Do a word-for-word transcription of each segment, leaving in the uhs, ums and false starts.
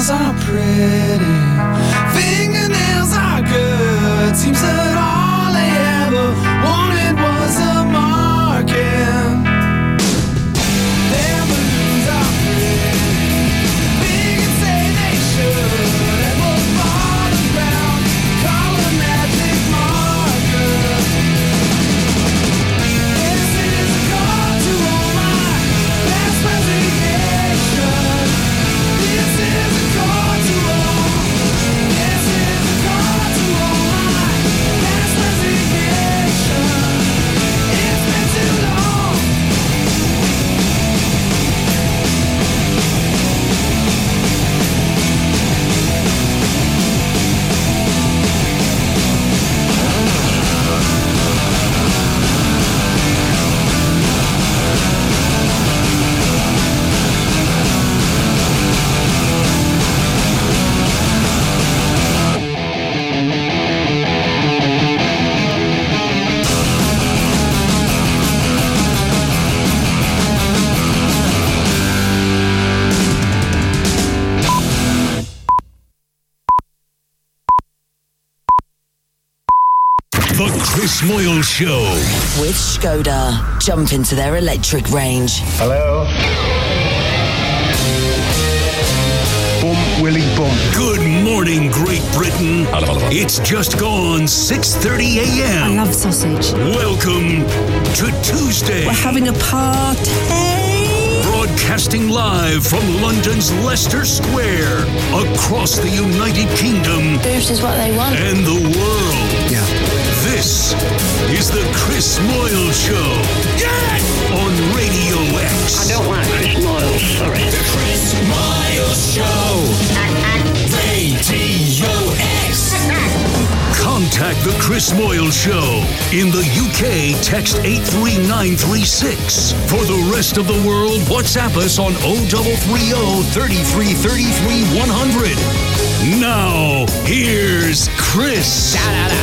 nails are pretty, fingernails are good. Seems that all they ever wanted was a marking. Their balloons are pretty, big and say they should, and will fall around, call a magic marker. This is a call to all my past resignation. This is a call to all. This is a call to all my past resignation. It's been too long. The Chris Moyle Show. With Skoda. Jump into their electric range. Hello. Bump, Willie, bump. Good morning, Great Britain. It's just gone six thirty I a.m. love sausage. Welcome to Tuesday. We're having a party. Broadcasting live from London's Leicester Square, across the United Kingdom Boobs is what they want. and the world. Yeah. This is the Chris Moyle Show. Yes! On Radio X. I don't like Chris Moyle, sorry. The Chris Moyle Show. Radio X. Contact the Chris Moyle Show. In the U K, text eight three nine three six. For the rest of the world, WhatsApp us on oh three three oh, thirty-three thirty-three, one hundred. Now, here's Chris.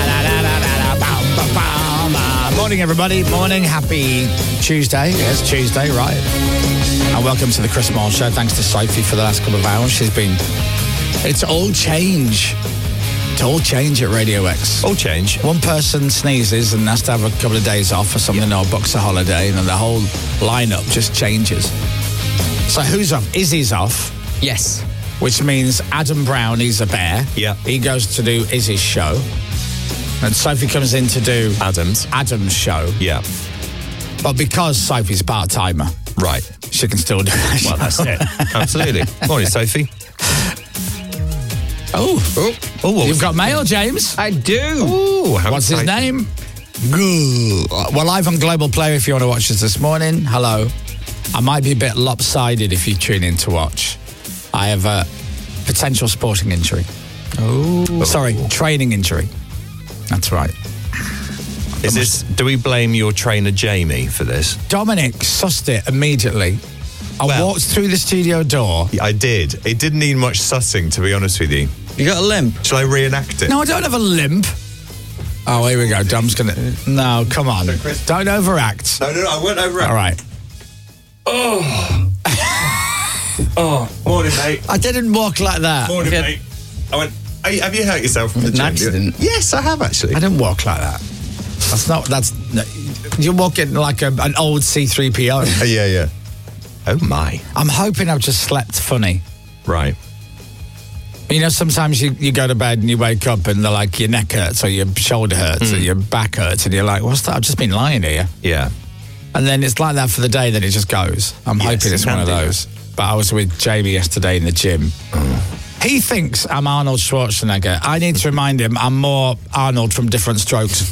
Morning, everybody. Morning. Happy Tuesday. Yes, Tuesday, right. And welcome to the Chris Moyle Show. Thanks to Sophie for the last couple of hours. She's been... It's all change. It's all change at Radio X. All change. One person sneezes and has to have a couple of days off or something, or books a holiday, and then the whole lineup just changes. So who's off? Izzy's off. Yes. Which means Adam Brown, he's a bear. Yeah. He goes to do Izzy's show. And Sophie comes in to do Adam's. Adam's show. Yeah. But because Sophie's part-timer, Right. she can still do it. Well, that's it. Absolutely. Morning, Sophie. Oh. Oh. Oh, You've got mail, James. I do. Ooh, how What's his exciting. name? Goo. We're live on Global Player if you want to watch us this morning. Hello. I might be a bit lopsided if you tune in to watch. I have a potential sporting injury. Oh. Sorry, training injury. That's right. Is this, do we blame your trainer, Jamie, for this? Dominic sussed it immediately. I Well- walked through the studio door. I did. It didn't need much sussing, to be honest with you. You got a limp? Shall I reenact it? No, I don't have a limp. Oh, here we go. Dom's going to... No, come on. Don't overact. No, no, no, I won't over. All right. Oh. Oh, morning, mate. I didn't walk like that. Morning, Okay. mate. I went, "Hey, have you hurt yourself from the An gym? accident? Yes, I have, actually. I didn't walk like that. That's not... That's... No, you're walking like a, an old C three P O. Oh, yeah, yeah. Oh, my. I'm hoping I've just slept funny. Right. You know, sometimes you, you go to bed and you wake up and they're like, your neck hurts or your shoulder hurts or your back hurts, and you're like, what's that? I've just been lying here. Yeah. And then it's like that for the day, then it just goes. I'm Yes, hoping it's it can one of do that. those. But I was with Jamie yesterday in the gym. He thinks I'm Arnold Schwarzenegger. I need to remind him I'm more Arnold from Different Strokes.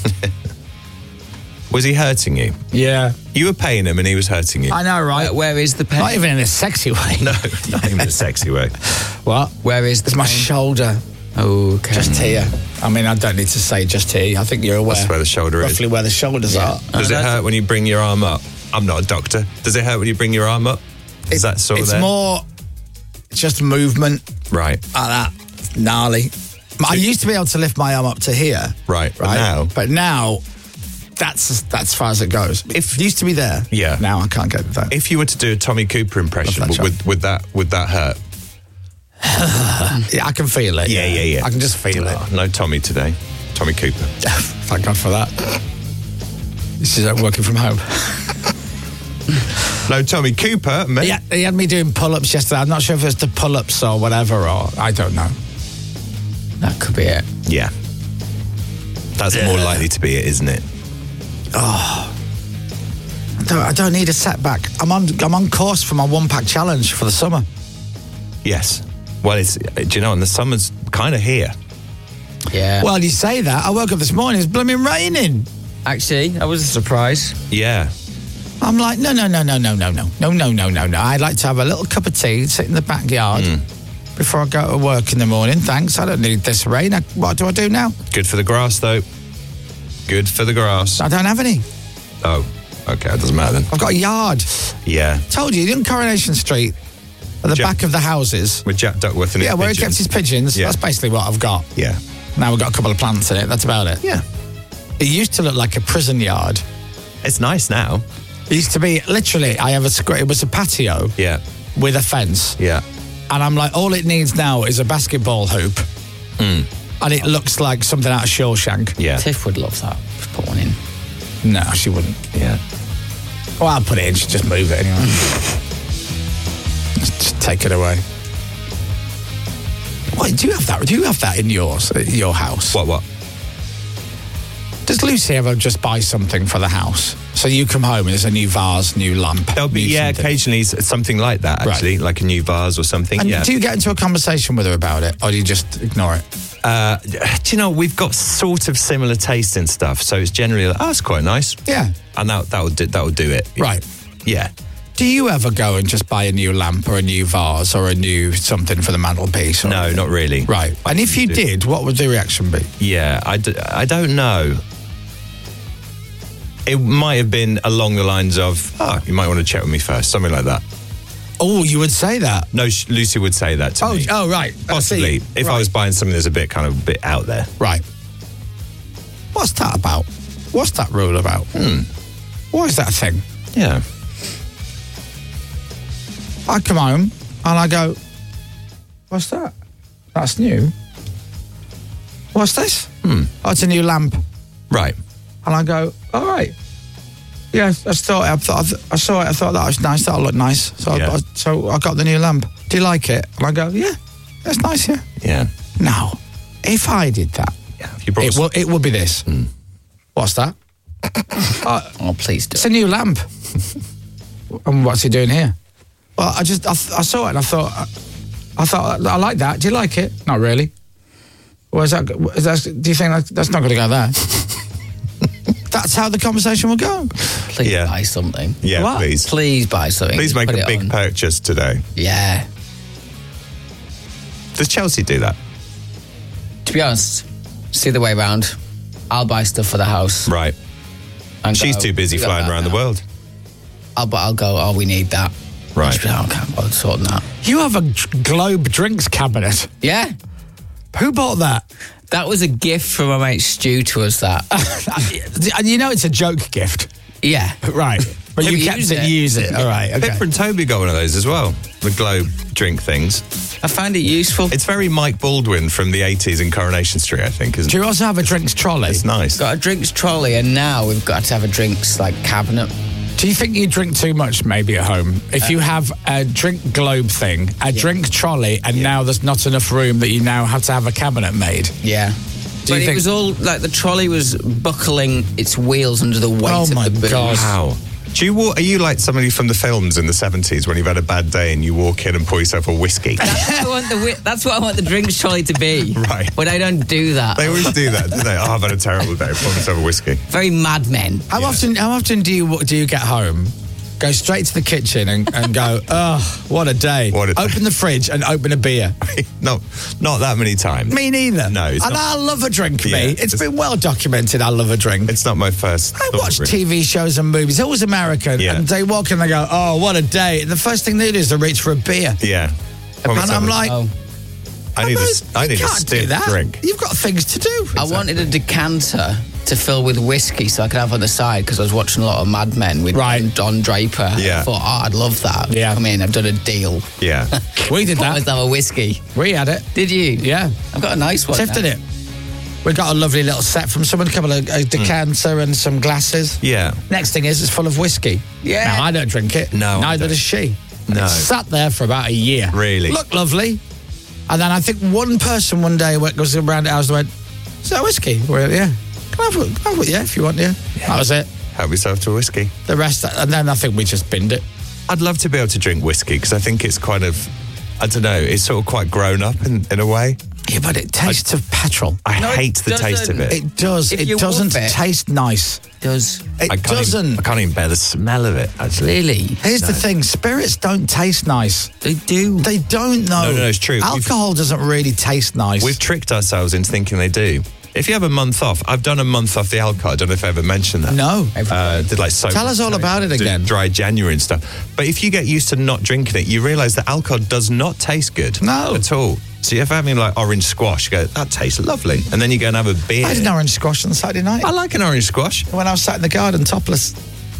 Was he hurting you? Yeah. You were paying him and he was hurting you. I know, right? Uh, where is the pain? Not even in a sexy way. No, not even in a sexy way. What? Where is the It's my pain? shoulder. Okay. Just here. I mean, I don't need to say just here. I think you're aware. That's where the shoulder is. Roughly where the shoulders are. Does it that's- hurt when you bring your arm up? I'm not a doctor. Does it hurt when you bring your arm up? Is that sort of It's there? more just movement Right, like that. Gnarly. I used to be able to lift my arm up to here. right. But Right? now, But now, that's that's as far as it goes. If- It used to be there. Yeah. Now I can't get there. if you were to do a Tommy Cooper impression, Love that would, would that would that hurt? yeah, I can feel it. Yeah, yeah, yeah. I can just feel it. Oh, no Tommy today. Tommy Cooper. Thank God for that. This is uh, working from home. No Tommy Cooper, mate. Yeah, he had me doing pull-ups yesterday. I'm not sure if it's the pull-ups or whatever, or I don't know. That could be it. Yeah. That's Yeah. more likely to be it, isn't it? Oh, I don't, I don't need a setback. I'm on. I'm on course for my one-pack challenge for the summer. Yes. Well, it's, do you know, and the summer's kind of here. Yeah. Well, you say that. I woke up this morning. It's blooming raining. Actually, that was a surprise. Yeah. I'm like, no, no, no, no, no, no, no, no, no, no, no, no. I'd like to have a little cup of tea, sit in the backyard before I go to work in the morning. Thanks. I don't need this rain. I, what do I do now? Good for the grass, though. Good for the grass. I don't have any. Oh, okay. It doesn't matter then. I've got a yard. Yeah. Told you, in Coronation Street, at the Jack- back of the houses. With Jack Duckworth and his Yeah, where he kept pigeons. his pigeons. Yeah. That's basically what I've got. Yeah. Now we've got a couple of plants in it. That's about it. Yeah. It used to look like a prison yard. It's nice now. It used to be, literally, I have a square, it was a patio Yeah. with a fence. Yeah. And I'm like, all it needs now is a basketball hoop. Mm. And it looks like something out of Shawshank. Yeah. Tiff would love that. Just put one in. No, she wouldn't. Yeah. Well, I'll put it in. She'll just move it anyway. just, just take it away. Wait, do you have that? Do you have that in yours, at your house? What, what? Does Lucy ever just buy something for the house? So you come home and there's a new vase, new lamp. There'll be, new yeah, something. occasionally s- something like that, Right. actually, like a new vase or something. And yeah. do you get into a conversation with her about it, or do you just ignore it? Uh, do you know, we've got sort of similar taste in stuff, so it's generally like, oh, that's quite nice. Yeah. And that, that, would do, that would do it. Right. Yeah. Do you ever go and just buy a new lamp or a new vase or a new something for the mantelpiece? Or No, anything? not really. Right. And if you do. did, what would the reaction be? Yeah, I, d- I don't know. It might have been along the lines of, oh, you might want to check with me first, something like that. Oh, you would say that? No, sh- Lucy would say that to Oh, me. oh, right. I Possibly. see. If I Right. was buying something that's a bit kind of a bit out there. Right. What's that about? What's that rule about? Hmm. Why is that a thing? Yeah. I come home and I go, what's that? That's new. What's this? Hmm. Oh, it's a new lamp. Right. And I go, all right. Yeah, I thought, I thought, I saw it. I thought that was nice. That'll look nice. So, Yeah. I, so I got the new lamp. Do you like it? And I go, yeah, that's nice. Yeah. Yeah. Now, if I did that, Yeah. If you brought it some- will, it would be this. Hmm. What's that? uh, Oh, please do. it's a new lamp. And what's he doing here? Well, I just I, I saw it and I thought I thought I like that. Do you like it? Not really. Well, is that, is that do you think that, that's not going to go there? That's how the conversation will go. Please Yeah. buy something. Yeah, What? please. Please buy something. Please make Put a it big on. purchase today. Yeah. Does Chelsea do that? To be honest, it's the other way around. I'll buy stuff for the house. Right. and She's go, too busy "We got flying that around the now." world. I'll, but I'll go, oh, we need that. Right. She'll be like, okay, well, sorting that. You have a g- Globe drinks cabinet. Yeah. Who bought that? That was a gift from my mate Stu to us, that. And you know it's a joke gift, Yeah. right? But you Use kept it, it. use it. All right. Okay. Pippa and Toby got one of those as well. The Globe drink things. I find it useful. It's very Mike Baldwin from the eighties in Coronation Street, I think, isn't Do it? you also have a drinks trolley? It's nice. Got a drinks trolley, and now we've got to have a drinks like cabinet. Do you think you drink too much maybe at home? If you have a drink globe thing, a drink trolley, and now there's not enough room that you now have to have a cabinet made. Yeah. Do but you it think- was all like the trolley was buckling its wheels under the weight Oh of my the boot. God. Wow. Do you walk, are you like somebody from the films in the seventies when you've had a bad day and you walk in and pour yourself a whiskey? That's what I want the wi- that's what I want the drinks trolley to be. Right. But I don't do that. They always do that, don't they? Oh, I've had a terrible day. Pour myself a whiskey. Very Mad Men. How often? How often do you do you get home, go straight to the kitchen and, and go, oh, what a day! What a day. Open the fridge and open a beer. No, not that many times. Me neither. No, it's and not- I love a drink. Yeah, me, it's it's- been well documented. I love a drink. It's not my first. I thought, watch really. T V shows and movies. Always American, Yeah. and they walk in, they go, "Oh, what a day!" And the first thing they do is they reach for a beer, Yeah. Pour and myself I'm a- like, Oh. I need a, "No, I you need a can't do stiff that. drink. You've got things to do." I wanted a decanter to fill with whiskey so I could have on the side because I was watching a lot of Mad Men with Right. Don Draper. Yeah. I thought, oh, I'd love that. Yeah. I mean, I've done a deal. Yeah. We did Let's that. have a whiskey. We had it. Did you? Yeah. I've got a nice one. Tifted now. it. We got a lovely little set from someone, a couple of a decanter and some glasses. Yeah. Next thing is it's full of whiskey. Yeah. Now, I don't drink it. No, I Neither don't. does she. And No. It sat there for about a year. Really? Looked lovely. And then I think one person one day went, goes around the house and went, is that whiskey? We went, yeah. Can I have it? Can I have it? Yeah, if you want, yeah. That was it. Help yourself to a whiskey. The rest, and then I think we just binned it. I'd love to be able to drink whiskey because I think it's kind of, I don't know, it's sort of quite grown up in, in a way. Yeah, but it tastes of petrol. I No, it hate the taste of doesn't. it. It does. If It you doesn't woof it- taste nice. Does. It I can't doesn't. Even, I can't even bear the smell of it, actually. Really? Here's the thing: spirits don't taste nice. They do. They don't know. No, no, no, it's true. We've- Alcohol doesn't really taste nice. We've tricked ourselves into thinking they do. If you have a month off, I've done a month off the alcohol. I don't know if I ever mentioned that. No. Uh, did like so. Tell us all about it did again. Dry January and stuff. But if you get used to not drinking it, you realise that alcohol does not taste good. No. At all. So if you're having like orange squash, you go, that tastes lovely. And then you go and have a beer. I had an orange squash on Saturday night. I like an orange squash. When I was sat in the garden topless.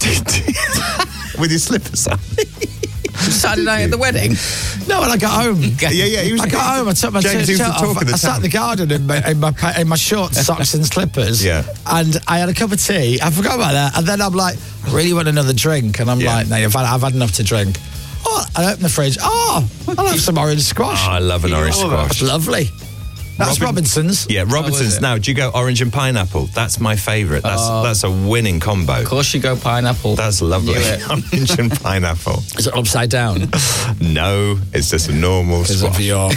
With your slippers on. Saturday night at the wedding. No, when I got home. Yeah, yeah. He was, I got home, I took my James, he was shirt the off, talk of the I sat in town. the garden in my, in my, pa- in my shorts, socks and slippers. Yeah. And I had a cup of tea. I forgot about that. And then I'm like, I really want another drink. And I'm Yeah. like, no, I've had, I've had enough to drink. Oh, I open the fridge. Oh, I'll have some orange squash. Oh, I love an orange That's squash. lovely. That's Robin- Robinson's. Yeah, Robinson's. it? Now, do you go orange and pineapple? That's my favourite. That's Oh. that's a winning combo. Of course you go pineapple. That's lovely. Knew it. Orange and pineapple. Is it upside down? No, it's just a normal Because of squash. your...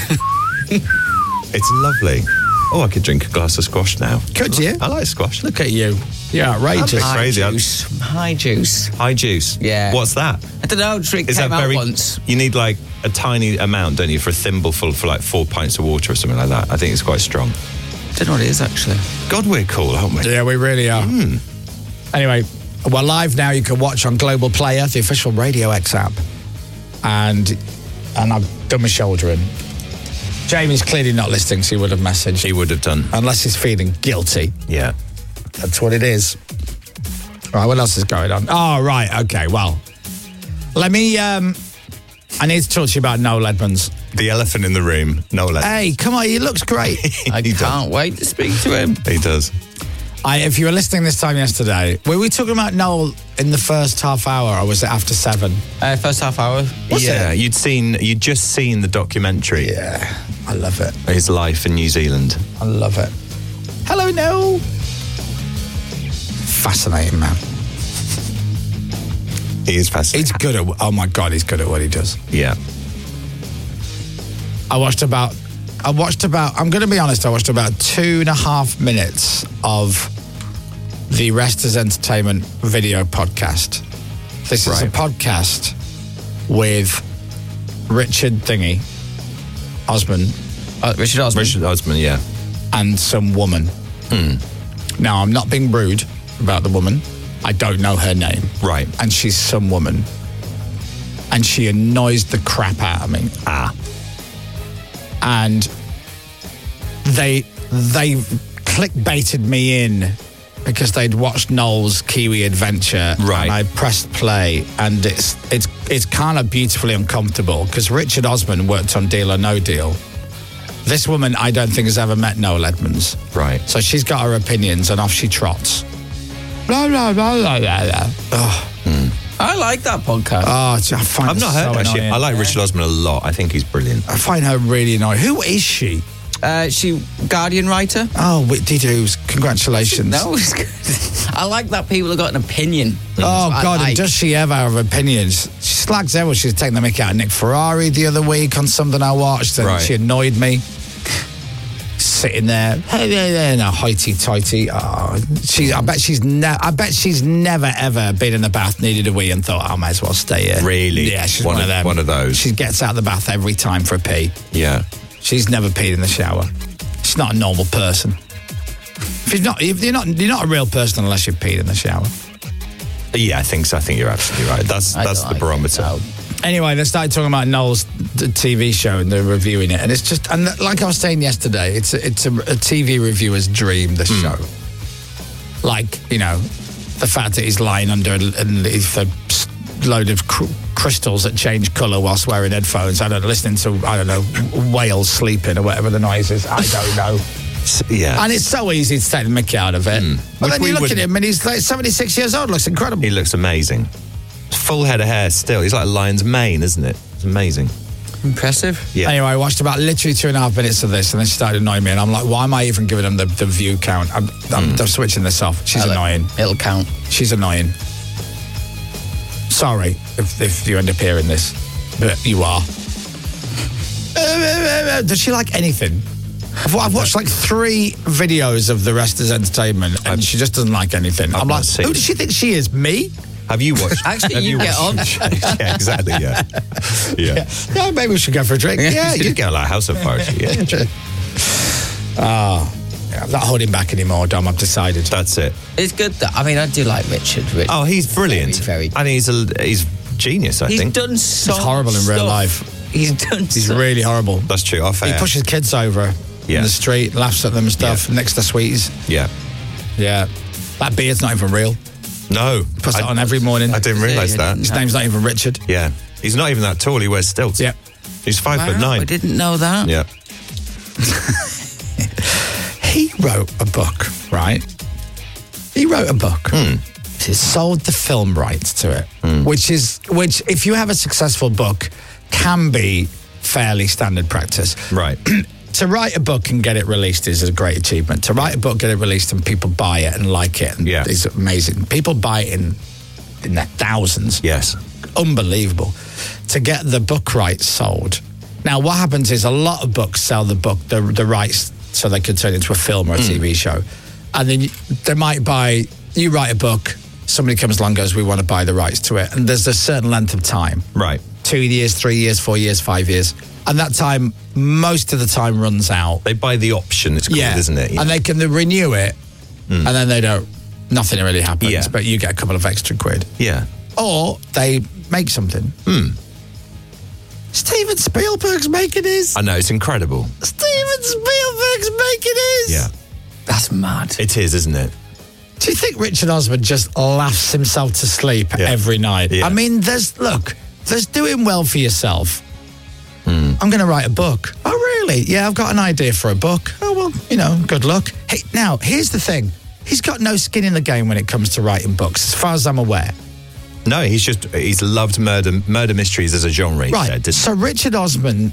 It's lovely. Oh, I could drink a glass of squash now. Could you? I like squash. Look at you. You're outrageous. High crazy. I- juice. High juice. High juice. Yeah. What's that? I don't know. Drink Is came that out very? once. You need like a tiny amount, don't you, for a thimbleful for like four pints of water or something like that. I think it's quite strong. Don't know what it is actually. God, we're cool, aren't we? Yeah, we really are. Hmm. Anyway, we're live now. You can watch on Global Player, the official Radio X app. And and I've done my shouldering. Jamie's clearly not listening, so he would have messaged. He would have done. Unless he's feeling guilty. Yeah. That's what it is. Right, what else is going on? Oh, right, okay, well. Let me, um, I need to talk to you about Noel Edmonds. The elephant in the room. No less. Hey, come on, he looks great. I He does. can't wait to speak to him. He does. I, if you were listening this time yesterday, were we talking about Noel in the first half hour or was it after seven? Uh, first half hour. Was yeah, it? you'd seen, you'd just seen the documentary. Yeah, I love it. His life in New Zealand. I love it. Hello, Noel. Fascinating, man. He is fascinating. He's good at, oh my God, he's good at what he does. Yeah. I watched about, I watched about, I'm going to be honest, I watched about two and a half minutes of the Rest is Entertainment video podcast. This is a Right. podcast with Richard Thingy, Osman, Uh, Richard Osman. Richard Osman, yeah. and some woman. Now, I'm not being rude about the woman. I don't know her name. Right. And she's some woman. And she annoys the crap out of me. Ah. And they they clickbaited me in because they'd watched Noel's Kiwi Adventure. Right. And I pressed play, and it's it's it's kind of beautifully uncomfortable because Richard Osman worked on Deal or No Deal. This woman, I don't think, has ever met Noel Edmonds. Right. So she's got her opinions, and off she trots. Blah, blah, blah, blah, blah, blah. Oh, I like that podcast. oh, I find I've her not heard so that shit. annoying. I like Richard Osman a lot. I think he's brilliant. I find her really annoying. Who is she? Uh, she Guardian writer. Oh, Whitney Doos. Congratulations. No, it's good. I like that people have got an opinion. Oh, I God, and like. does she ever have opinions? She slags everyone. She's taking the mick out of Nick Ferrari the other week on something I watched, and Right. she annoyed me. Sitting there, hey, hey, hey, no, hoity-toity. Oh, she, I bet she's ne- I bet she's never ever been in the bath, needed a wee, and thought, I might as well stay here. Really? Yeah, she's One one, of- of them. one of those. She gets out of the bath every time for a pee. Yeah. She's never peed in the shower. She's not a normal person. If you're not, if you're not, you're not a real person unless you've peed in the shower. Yeah, I think so. I think you're absolutely right. That's I that's don't the like barometer. it. No. Anyway, they started talking about Noel's d- T V show and they're reviewing it, and it's just, and like I was saying yesterday, it's a, it's a, a T V reviewer's dream. This show, like, you know, the fact that he's lying under underneath a load of cr- crystals that change colour whilst wearing headphones. I don't know, listening to, I don't know, whales sleeping or whatever the noise is. I don't know. Yeah. And it's so easy to take the mickey out of it. Mm. But Which then we you look would- at him and he's like seventy-six years old, looks incredible. He looks amazing. Full head of hair still. He's like a lion's mane, isn't it? It's amazing. Impressive. Yeah. Anyway, I watched about literally two and a half minutes of this and then she started annoying me and I'm like, why am I even giving them the, the view count? I'm, I'm, I'm switching this off. She's It'll- annoying. It'll count. She's annoying. Sorry if, if you end up hearing this, but you are. Does she like anything? I've, I've watched like three videos of the rest is entertainment and she just doesn't like anything. I've I'm not like, seen who it. does she think she is? Me? Have you watched? Actually, have you get watched- on. Yeah, exactly. Yeah. Yeah. Yeah, maybe we should go for a drink. Yeah, you get like House of Cards. Yeah. Oh, yeah, I'm not holding back anymore, Dom. I've decided. That's it. It's good that, I mean, I do like Richard. Richard. Oh, he's brilliant. Very, very and he's a, he's genius, I He's think. done so He's horrible in real stuff. life. He's done He's so really horrible. That's true. Off He air. pushes kids over Yeah. in the street, laughs at them and stuff Yeah. next to sweeties. Yeah. Yeah. That beard's not even real. No. Puts I, it on every morning. I didn't realise Yeah, that. His name's not even Richard. Yeah. He's not even that tall. He wears stilts. Yeah. He's five Wow, foot nine. I didn't know that. Yeah. He wrote a book, right? He wrote a book. Hmm. He sold the film rights to it, which is, which if you have a successful book, can be fairly standard practice. Right. To write a book and get it released is a great achievement. To write a book, get it released, and people buy it and like it, and Yeah. is amazing. People buy it in in their thousands. Yes. Unbelievable. To get the book rights sold. Now, what happens is a lot of books sell the book, the, the rights, so they could turn it into a film or a T V show. And then you, they might buy, you write a book, somebody comes along and goes, we want to buy the rights to it. And there's a certain length of time. Right. Two years, three years, four years, five years. And that time, most of the time runs out. They buy the option, it's called, Yeah. isn't it? And they can renew it, and then they don't, nothing really happens, Yeah. but you get a couple of extra quid. Yeah. Or they make something. Hmm. Steven Spielberg's making his. I know, it's incredible. Steven Spielberg's making his. Yeah. That's mad. It is, isn't it? Do you think Richard Osman just laughs himself to sleep Yeah. every night? Yeah. I mean, there's, look, there's doing well for yourself. Hmm. I'm going to write a book. Oh, really? Yeah, I've got an idea for a book. Oh, well, you know, good luck. Hey, now, here's the thing. He's got no skin in the game when it comes to writing books, as far as I'm aware. No, he's just, he's loved murder murder mysteries as a genre, he Right. said, didn't So Richard Osman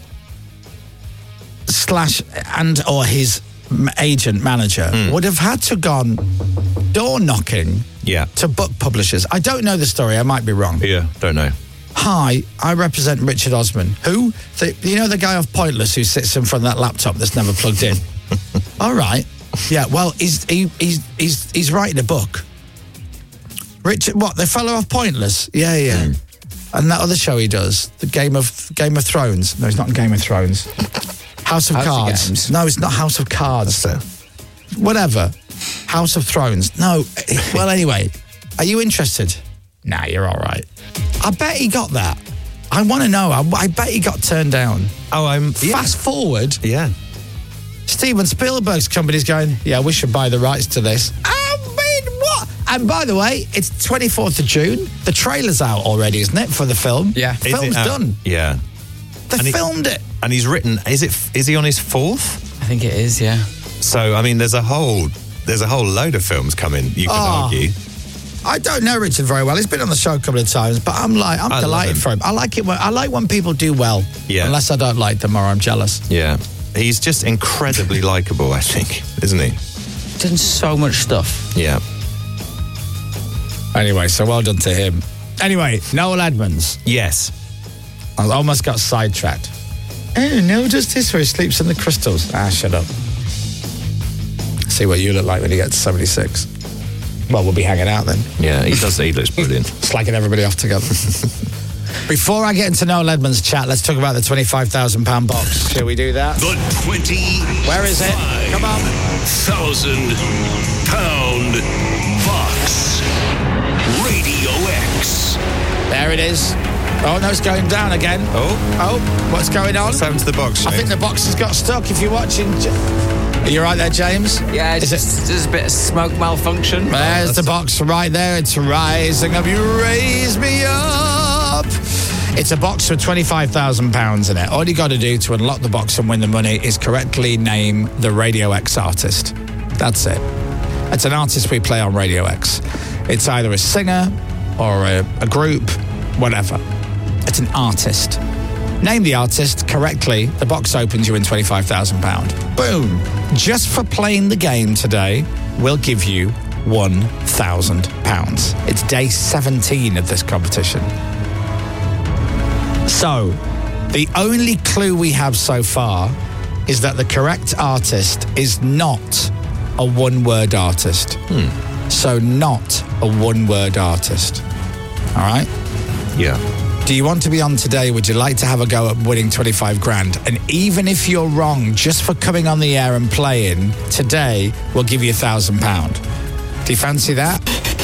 slash and or his m- agent manager Hmm. would have had to gone door knocking he? Yeah. to book publishers. I don't know the story. I might be wrong. Yeah, don't know. Hi, I represent Richard Osman. Who? The, you know the guy off Pointless who sits in front of that laptop that's never plugged in? All right. Yeah, well, he's, he, he's, he's, he's writing a book. Richard, what, the fellow off Pointless? Yeah, yeah. Hmm. And that other show he does, the Game of Game of Thrones. No, it's not Game of Thrones. House of House of Cards. Games. No, it's not House of Cards. Whatever. House of Thrones. No. Well, anyway, are you interested? Nah, you're all right. I bet he got that. I want to know. I, I bet he got turned down. Oh, I'm... Yeah. Fast forward, Yeah. Steven Spielberg's company's going, yeah, we should buy the rights to this. I mean, what? And by the way, it's twenty-fourth of June. The trailer's out already, isn't it, for the film? Yeah. The Is it film's out? done. Yeah. They And he- filmed it. And he's written, is it? Is he on his fourth? I think it is, yeah. So, I mean, there's a whole... There's a whole load of films coming, you can Oh. argue. I don't know Richard very well. He's been on the show a couple of times, but I'm like, I'm I love delighted him. for him. I like it. When, I like when people do well. Yeah. Unless I don't like them or I'm jealous. Yeah. He's just incredibly likable, I think, isn't he? Done so much stuff. Yeah. Anyway, so well done to him. Anyway, Noel Edmonds. Yes. I almost got sidetracked. Oh, no justice where he sleeps in the crystals. Ah, shut up. See what you look like when you get to seventy-six. Well, we'll be hanging out then. Yeah, he does. He looks brilliant. Slacking everybody off together. Before I get into Noel Edmonds' chat, let's talk about the twenty-five thousand pound box. Shall we do that? The twenty. Where is it? Come on. Thousand pound box. Radio X. There it is. Oh, no, it's going down again. Oh. Oh, what's going on? What's happened to the box, I Shane? think the box has got stuck. If you're watching, Are you right there, James? Yeah, Is just, it? there's a bit of smoke malfunction. There's the box right there. It's Rising Up. You raise me up. It's a box with twenty-five thousand pounds in it. All you got to do to unlock the box and win the money is correctly name the Radio X artist. That's it. It's an artist we play on Radio X. It's either a singer or a, a group, whatever. It's an artist. Name the artist correctly, the box opens, you win twenty-five thousand pounds. Boom. Just for playing the game today, we'll give you one thousand pounds. It's day seventeen of this competition. So, the only clue we have so far is that the correct artist is not a one-word artist. Hmm. So, not a one-word artist. All right? Yeah. Do you want to be on today? Would you like to have a go at winning twenty-five grand? And even if you're wrong, just for coming on the air and playing, today we'll give you a thousand pound. Do you fancy that?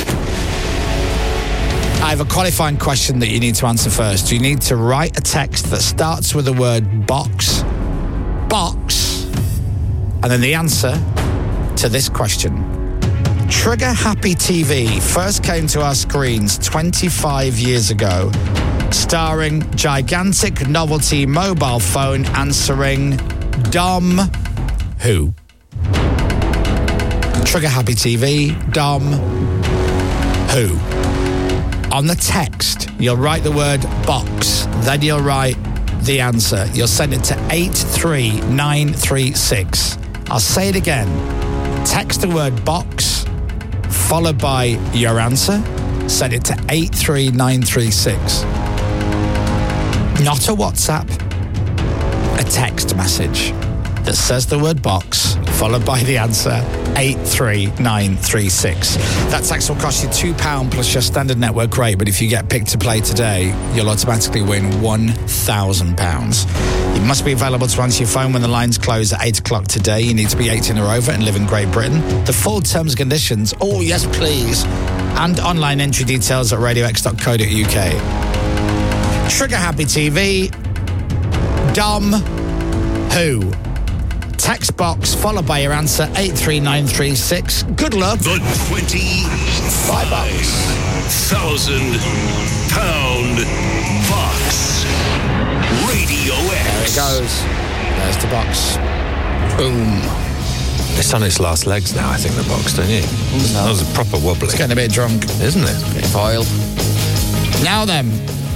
I have a qualifying question that you need to answer first. You need to write a text that starts with the word box, box, and then the answer to this question. Trigger Happy T V first came to our screens twenty-five years ago, starring gigantic novelty mobile phone answering Dom who? Trigger Happy T V, Dom who? On the text, you'll write the word box, then you'll write the answer. You'll send it to eight three nine three six. I'll say it again. Text the word box, followed by your answer. Send it to eight three nine three six. Not a WhatsApp, a text message that says the word box, followed by the answer, eight three nine three six. That text will cost you two pounds plus your standard network rate, but if you get picked to play today, you'll automatically win one thousand pounds. You must be available to answer your phone when the lines close at eight o'clock today. You need to be eighteen or over and live in Great Britain. The full terms and conditions, oh yes please, and online entry details at radio x dot co dot u k. Trigger Happy T V, Dom who? Text box followed by your answer, eight three nine three six. Good luck. The twenty-five thousand pound box. Radio X. There it goes. There's the box. Boom. It's on its last legs now, I think, the box, don't you? No. That was a proper wobbly. It's getting a bit drunk. Isn't it? Bit of oil. Now then.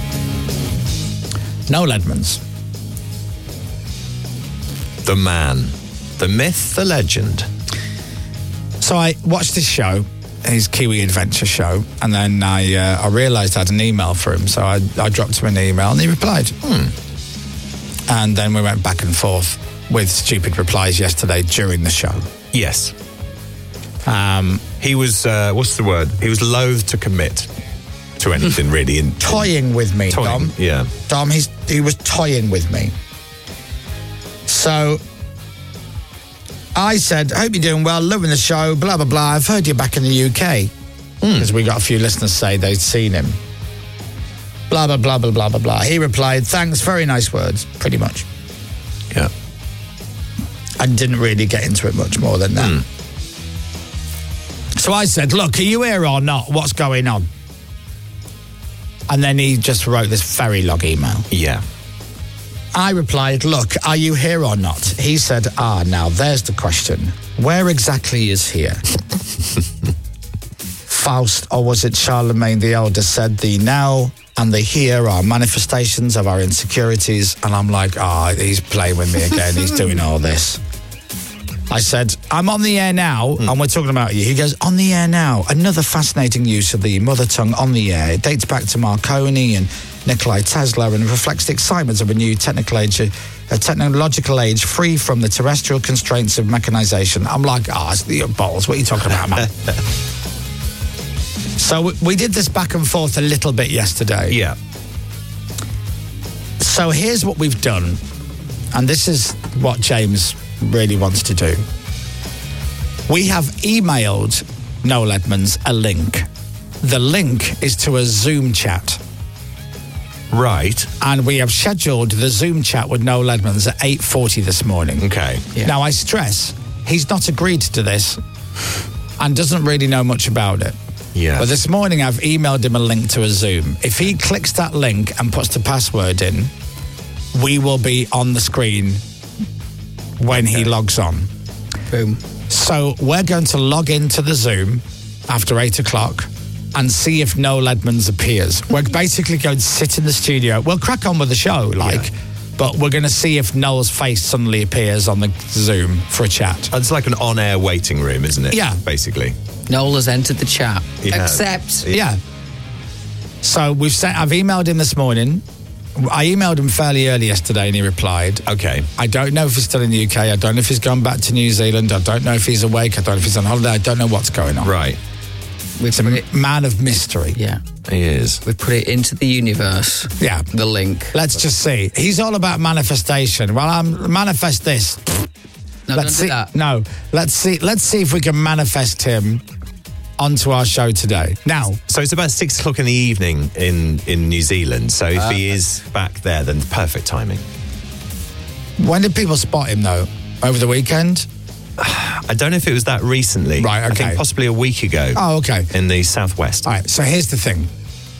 Noel Edmonds. The man. The myth, the legend. So I watched this show, his Kiwi Adventure show, and then I uh, I realised I had an email for him, so I, I dropped him an email and he replied. Hmm. And then we went back and forth with stupid replies yesterday during the show. Yes. Um, he was, uh, what's the word? He was loath to commit to anything really. In, toying with me, toying, Dom. yeah. Dom, he's, he was toying with me. So I said, hope you're doing well, loving the show, blah, blah, blah. I've heard you're back in the U K. Because mm. we got a few listeners say they'd seen him. Blah, blah, blah, blah, blah, blah, blah. He replied, thanks, very nice words, pretty much. Yeah. And didn't really get into it much more than that. Mm. So I said, look, are you here or not? What's going on? And then he just wrote this very long email. Yeah. I replied, look, are you here or not? He said, ah, now there's the question. Where exactly is here? Faust, or was it Charlemagne the Elder, said the now and the here are manifestations of our insecurities. And I'm like, ah, oh, he's playing with me again. He's doing all this. I said, I'm on the air now, mm. and we're talking about you. He goes, on the air now. Another fascinating use of the mother tongue on the air. It dates back to Marconi and Nikolai Tesla and reflects the excitement of a new technical age, a technological age free from the terrestrial constraints of mechanization. I'm like, ah, oh, your balls. What are you talking about, man? So we did this back and forth a little bit yesterday. Yeah. So here's what we've done, and this is what James really wants to do. We have emailed Noel Edmonds a link. The link is to a Zoom chat. Right. And we have scheduled the Zoom chat with Noel Edmonds at eight forty this morning. Okay. Yeah. Now, I stress, he's not agreed to this and doesn't really know much about it. Yeah. But this morning I've emailed him a link to a Zoom. If he clicks that link and puts the password in, we will be on the screen when he logs on. Boom. So we're going to log into the Zoom after eight o'clock and see if Noel Edmonds appears. We're basically going to sit in the studio. We'll crack on with the show, like, yeah. but we're going to see if Noel's face suddenly appears on the Zoom for a chat. It's like an on-air waiting room, isn't it? Yeah. Basically. Noel has entered the chat. Yeah. Except... Yeah. So we've sent, I've emailed him this morning. I emailed him fairly early yesterday and he replied. Okay. I don't know if he's still in the U K. I don't know if he's gone back to New Zealand. I don't know if he's awake. I don't know if he's on holiday. I don't know what's going on. Right. It's a man of mystery. Yeah. He is. We've put it into the universe. Yeah. The link. Let's just see. He's all about manifestation. Well, I'm manifest this. No, let's don't see. do that. No. Let's see. Let's see if we can manifest him onto our show today. Now, so it's about six o'clock in the evening in, in New Zealand. So if uh, he is back there, then perfect timing. When did people spot him, though? Over the weekend? I don't know if it was that recently. Right, okay. I think possibly a week ago. Oh, okay. In the southwest. All right, so here's the thing.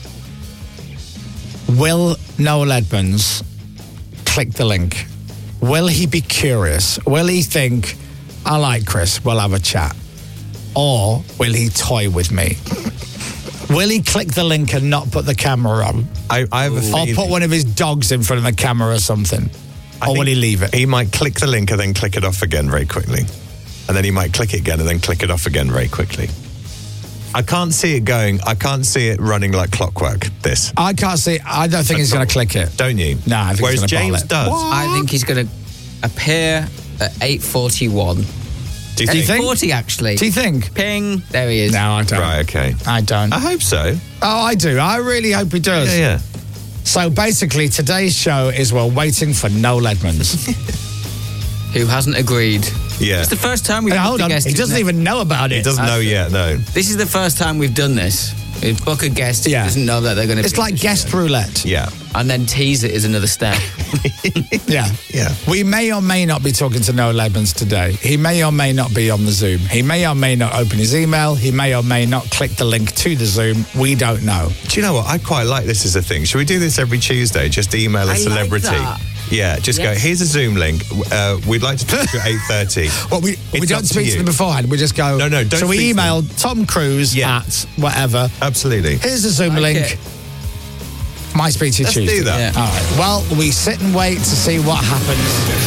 Will Noel Edmonds click the link? Will he be curious? Will he think, I like Chris, we'll have a chat? Or will he toy with me? Will he click the link and not put the camera on? I, I have a feeling. Or put one of his dogs in front of the camera or something? I or will he leave it? He might click the link and then click it off again very quickly. And then he might click it again and then click it off again very quickly. I can't see it going. I can't see it running like clockwork, this. I can't see. I don't think he's going to click it. Don't you? No, I think Whereas he's going to James does. What? I think he's going to appear at eight forty-one. Do you think? eight forty, actually. Do you think? Ping. There he is. No, I don't. Right, okay. I don't. I hope so. Oh, I do. I really hope he does. Yeah, yeah. So basically, today's show is we're waiting for Noel Edmonds. Who hasn't agreed. Yeah. It's the first time we've hey, hold booked on. a guest. He doesn't even know about it. He doesn't know yet, no. This is the first time we've done this. We book a guest who Yeah. doesn't know that they're going to It's like guest roulette. Yeah. And then tease it is another step. Yeah. Yeah. We may or may not be talking to Noel Edmonds today. He may or may not be on the Zoom. He may or may not open his email. He may or may not click the link to the Zoom. We don't know. Do you know what? I quite like this as a thing. Should we do this every Tuesday? Just email a I like celebrity. that. Yeah, just Yes. go, here's a Zoom link. Uh, we'd like to talk to you at eight thirty. Well, we, we It's don't up to speak to, you. them beforehand. We just go. No, no, don't So we speak to email Tom Cruise Yeah. at whatever. Absolutely. Here's the Zoom Like link. it. Might speak to you Let's Tuesday. do that. Yeah. All right. Well, we sit and wait to see what happens.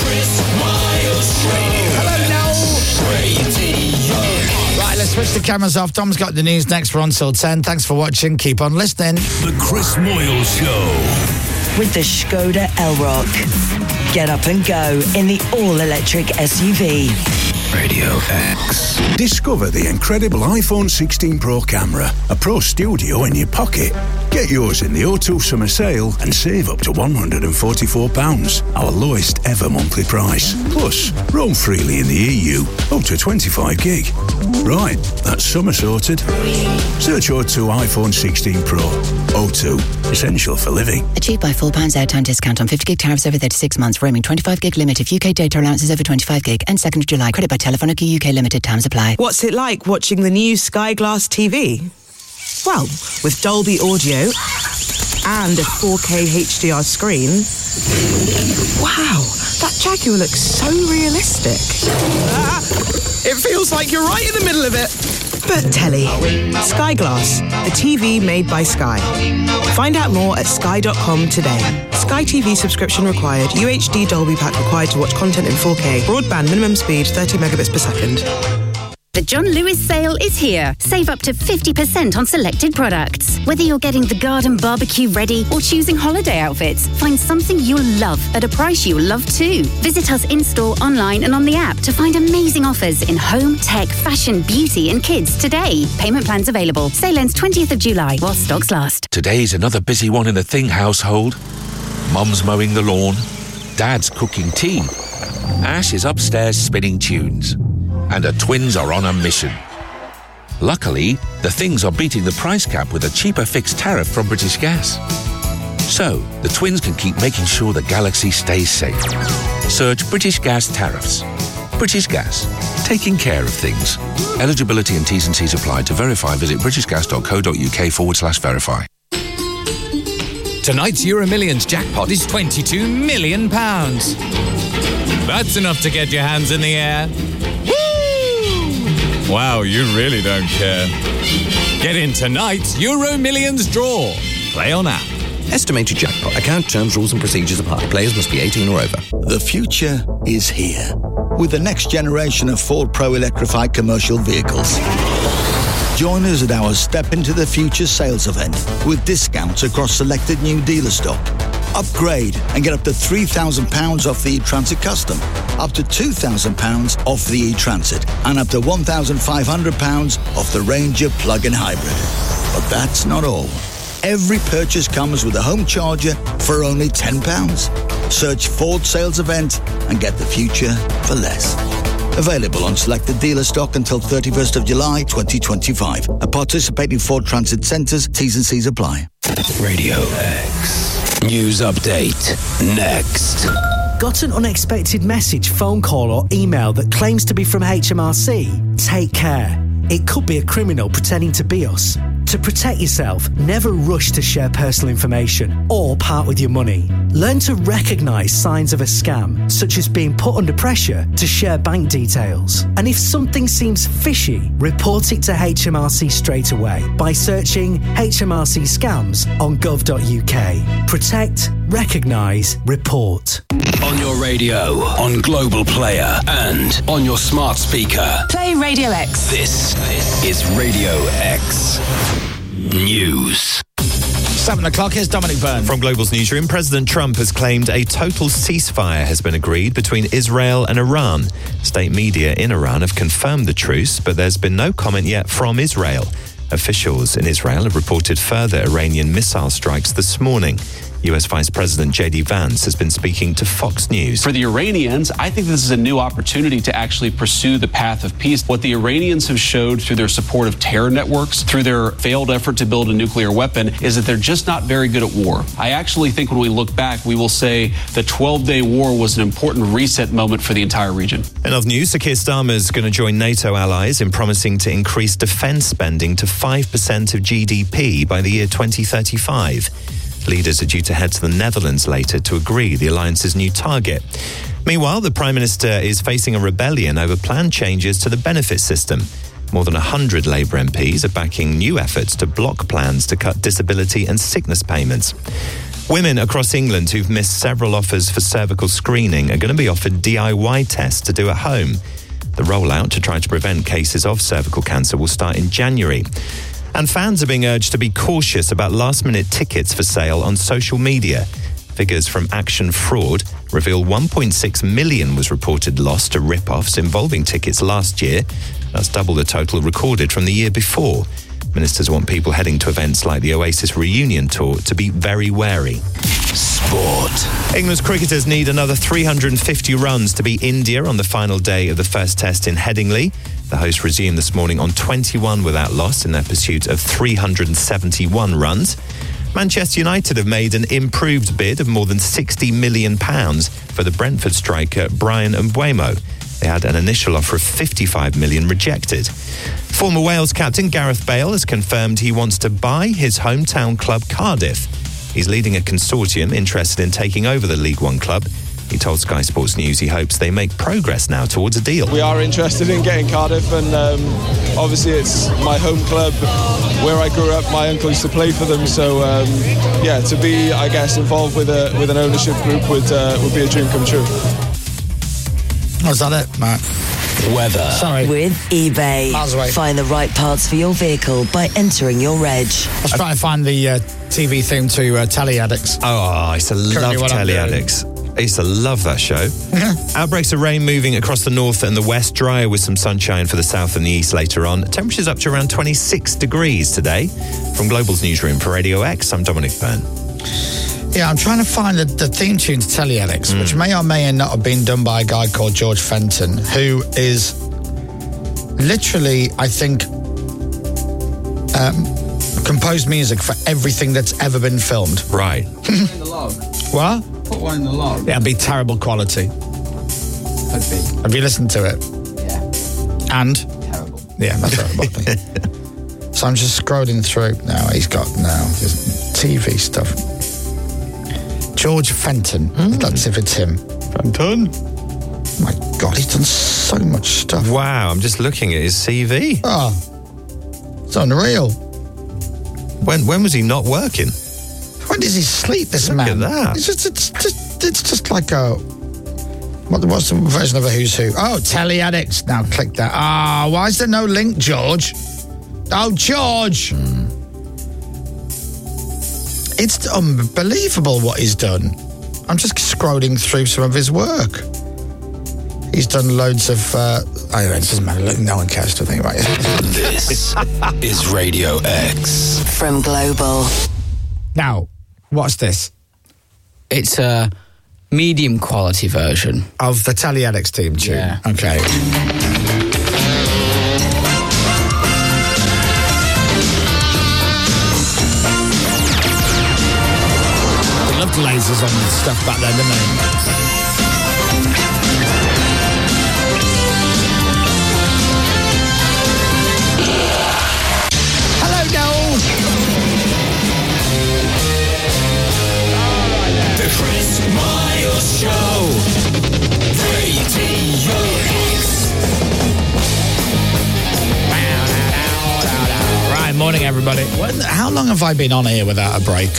Hello, Noel. Right, let's switch the cameras off. Tom's got the news next. We're on till ten. Thanks for watching. Keep on listening. The Chris Moyle Show. With the Skoda Elrock. Get up and go in the all-electric S U V. Radio X. Discover the incredible iPhone sixteen Pro camera, a Pro Studio in your pocket. Get yours in the O two Summer Sale and save up to one hundred forty-four pounds, our lowest ever monthly price. Plus, roam freely in the E U, up to twenty-five gig. Right, that's summer sorted. Search O two iPhone sixteen Pro. O two, essential for living. Achieved by four pounds airtime discount on fifty gig tariffs over thirty-six months, roaming twenty-five gig limit if U K data allowances over twenty-five gig, and second of July. Credit by Telefonica U K Limited, terms apply. What's it like watching the new Sky Glass T V? Well, with Dolby Audio and a four K H D R screen. Wow, that Jaguar looks so realistic. Ah, it feels like you're right in the middle of it. But telly, Sky Glass, the T V made by Sky. Find out more at sky dot com today. Sky T V subscription required. U H D Dolby pack required to watch content in four K. Broadband minimum speed thirty megabits per second. The John Lewis sale is here. Save up to fifty percent on selected products. Whether you're getting the garden barbecue ready or choosing holiday outfits, find something you'll love at a price you'll love too. Visit us in-store, online and on the app to find amazing offers in home, tech, fashion, beauty and kids today. Payment plans available. Sale ends twentieth of July while stocks last. Today's another busy one in the Thing household. Mum's mowing the lawn. Dad's cooking tea. Ash is upstairs spinning tunes. And the twins are on a mission. Luckily, the Things are beating the price cap with a cheaper fixed tariff from British Gas. So, the twins can keep making sure the galaxy stays safe. Search British Gas tariffs. British Gas. taking care of things. Eligibility and T's and C's apply. To verify, visit britishgas.co.uk forward slash verify. Tonight's Euro Millions jackpot is twenty-two million pounds. That's enough to get your hands in the air. Woo! Wow, you really don't care. Get in tonight's Euro Millions draw. Play on app. Estimated jackpot. Account terms, rules and procedures apply. Players must be eighteen or over. The future is here with the next generation of Ford Pro electrified commercial vehicles. Join us at our Step Into the Future sales event with discounts across selected new dealer stock. Upgrade and get up to three thousand pounds off the e-Transit Custom, up to two thousand pounds off the e-Transit, and up to one thousand five hundred pounds off the Ranger plug-in hybrid. But that's not all. Every purchase comes with a home charger for only ten pounds. Search Ford Sales Event and get the future for less. Available on selected dealer stock until thirty-first of July twenty twenty-five. At participating Ford Transit Centres, T's and C's apply. Radio X. News update. Next. Got an unexpected message, phone call or email that claims to be from H M R C? Take care. It could be a criminal pretending to be us. To protect yourself, never rush to share personal information or part with your money. Learn to recognise signs of a scam, such as being put under pressure to share bank details. And if something seems fishy, report it to H M R C straight away by searching H M R C scams on gov dot U K. Protect, recognise, report. On your radio, on Global Player, and on your smart speaker. Play Radio X. This is Radio X News. Seven o'clock, here's Dominic Byrne. From Global's newsroom, President Trump has claimed a total ceasefire has been agreed between Israel and Iran. State media in Iran have confirmed the truce, but there's been no comment yet from Israel. Officials in Israel have reported further Iranian missile strikes this morning. U S Vice President J D Vance has been speaking to Fox News. For the Iranians, I think this is a new opportunity to actually pursue the path of peace. What the Iranians have showed through their support of terror networks, through their failed effort to build a nuclear weapon, is that they're just not very good at war. I actually think when we look back, we will say the twelve-day war was an important reset moment for the entire region. In other news, Sir Keir Starmer is going to join NATO allies in promising to increase defence spending to five percent of G D P by the year twenty thirty-five. Leaders are due to head to the Netherlands later to agree the alliance's new target. Meanwhile, the Prime Minister is facing a rebellion over planned changes to the benefit system. More than one hundred Labour M Ps are backing new efforts to block plans to cut disability and sickness payments. Women across England who've missed several offers for cervical screening are going to be offered D I Y tests to do at home. The rollout to try to prevent cases of cervical cancer will start in January. And fans are being urged to be cautious about last-minute tickets for sale on social media. Figures from Action Fraud reveal one point six million was reported lost to rip-offs involving tickets last year. That's double the total recorded from the year before. Ministers want people heading to events like the Oasis reunion tour to be very wary. Sport. England's cricketers need another three hundred fifty runs to beat India on the final day of the first test in Headingley. The hosts resumed this morning on twenty-one without loss in their pursuit of three hundred seventy-one runs. Manchester United have made an improved bid of more than sixty million pounds for the Brentford striker Brian Mbeumo. They had an initial offer of fifty-five million pounds rejected. Former Wales captain Gareth Bale has confirmed he wants to buy his hometown club Cardiff. He's leading a consortium interested in taking over the League One club. He told Sky Sports News he hopes they make progress now towards a deal. We are interested in getting Cardiff, and um, obviously it's my home club where I grew up. My uncle used to play for them, so um, yeah, to be, I guess, involved with a with an ownership group would uh, would be a dream come true. Was that it, Matt? Weather. Sorry. With eBay. Miles away. Find the right parts for your vehicle by entering your reg. I was trying to find the uh, T V theme to uh, Telly Addicts. Oh, I used to Currently love Telly Addicts. I used to love that show. Outbreaks of rain moving across the north and the west, drier with some sunshine for the south and the east later on. Temperatures up to around twenty-six degrees today. From Global's newsroom for Radio X, I'm Dominic Byrne. Yeah, I'm trying to find the, the theme tune to Telly Addicts, mm. which may or may not have been done by a guy called George Fenton, who is literally, I think, um, composed music for everything that's ever been filmed. Right. in the log. What? Put one in the log. Yeah, it'd be terrible quality. Could be. Have you listened to it? Yeah. And? Terrible. Yeah, that's terrible. So I'm just scrolling through now. He's got now his T V stuff. George Fenton. Mm. That's if it's him. Fenton? My God, he's done so much stuff. Wow, I'm just looking at his C V. Oh, it's unreal. When when was he not working? When does he sleep, this Look man? at that. It's just, it's just, it's just like a... What, what's the version of a Who's Who? Oh, Telly Addicts. Now click that. Ah, why is there no link, George? Oh, George! Mm. It's unbelievable what he's done. I'm just scrolling through some of his work. He's done loads of... Uh, oh, it doesn't matter. Look, no one cares to think, right? This is Radio X. From Global. Now, what's this? It's a medium quality version. Of the Telly Addicts theme tune? Yeah. Okay. They loved lasers on the stuff back then, didn't they? Show. Radio X. Right, morning, everybody. When, how long have I been on here without a break?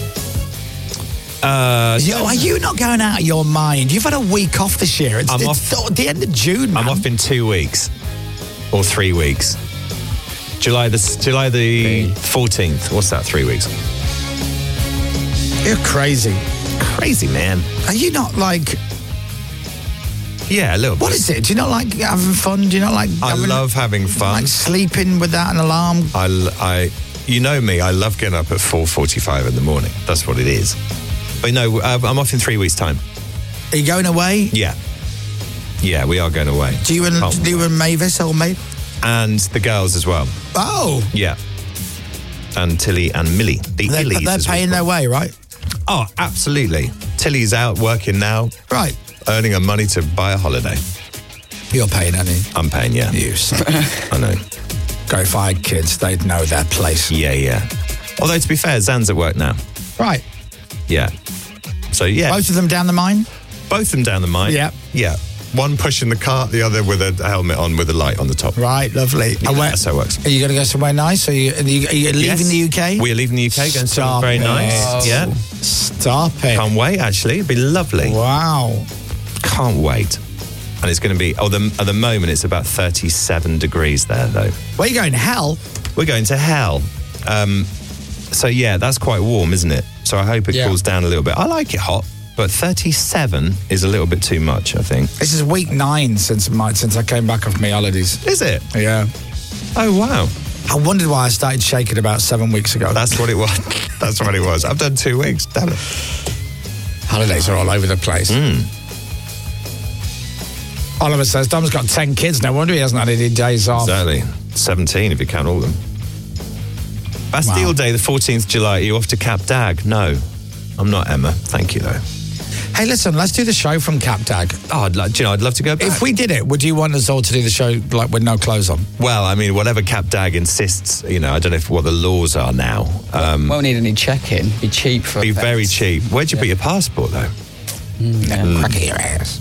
Uh, Yo, are you not going out of your mind? You've had a week off this year. It's, I'm it's off. at the end of June, man. I'm off in two weeks or three weeks. July the July the fourteenth. What's that? Three weeks. You're crazy. Crazy, man. Are you not like... Yeah, a little bit. What is it? Do you not like having fun? Do you not like... I having, love having fun. Like sleeping without an alarm? I, I, you know me, I love getting up at four forty-five in the morning. That's what it is. But no, I'm off in three weeks' time. Are you going away? Yeah. Yeah, we are going away. Do you and, do you and Mavis, old mate? And the girls as well. Oh. Yeah. And Tilly and Millie. The they're, Illies. They're paying their way, right? Oh, absolutely. Tilly's out working now. Right. Earning her money to buy a holiday. You're paying, aren't you? I'm paying, yeah. You son. I know. Go if I had kids, they'd know their place. Yeah, yeah. Although, to be fair, Zan's at work now. Right. Yeah. So, yeah. Both of them down the mine? Both of them down the mine. Yeah. Yeah. One pushing the cart, the other with a helmet on with a light on the top. Right, lovely. Yeah, where, that's how it works. Are you going to go somewhere nice? Are you, are you, are you leaving yes. the U K? We're leaving the U K, going Stop somewhere very it. nice. Yeah. Stop it. Can't wait, actually. It'd be lovely. Wow. Can't wait. And it's going to be, oh, the, at the moment, it's about thirty-seven degrees there, though. Where are you going? Hell? We're going to hell. Um, so, yeah, that's quite warm, isn't it? So I hope it yeah. cools down a little bit. I like it hot. But thirty-seven is a little bit too much, I think. This is week nine since my, since I came back off my holidays. Is it? Yeah. Oh, wow. I wondered why I started shaking about seven weeks ago. That's what it was. That's what it was. I've done two weeks. Damn it. Holidays are all over the place. Mm. Oliver says, Dom's got ten kids. No wonder he hasn't had any days off. Exactly. seventeen if you count all of them. Bastille wow. Day, the fourteenth of July. Are you off to Cap Dag? No. I'm not, Emma. Thank you, though. Hey, listen, let's do the show from Cap Dag. Oh, I'd like, do you know, I'd love to go back. If we did it, would you want us all to do the show like with no clothes on? Well, I mean, whatever Cap Dag insists, you know, I don't know if, what the laws are now. Um, Won't need any check-in. Be cheap for Be events. very cheap. Where'd you yeah. put your passport, though? Mm, yeah, mm. Crack your ass.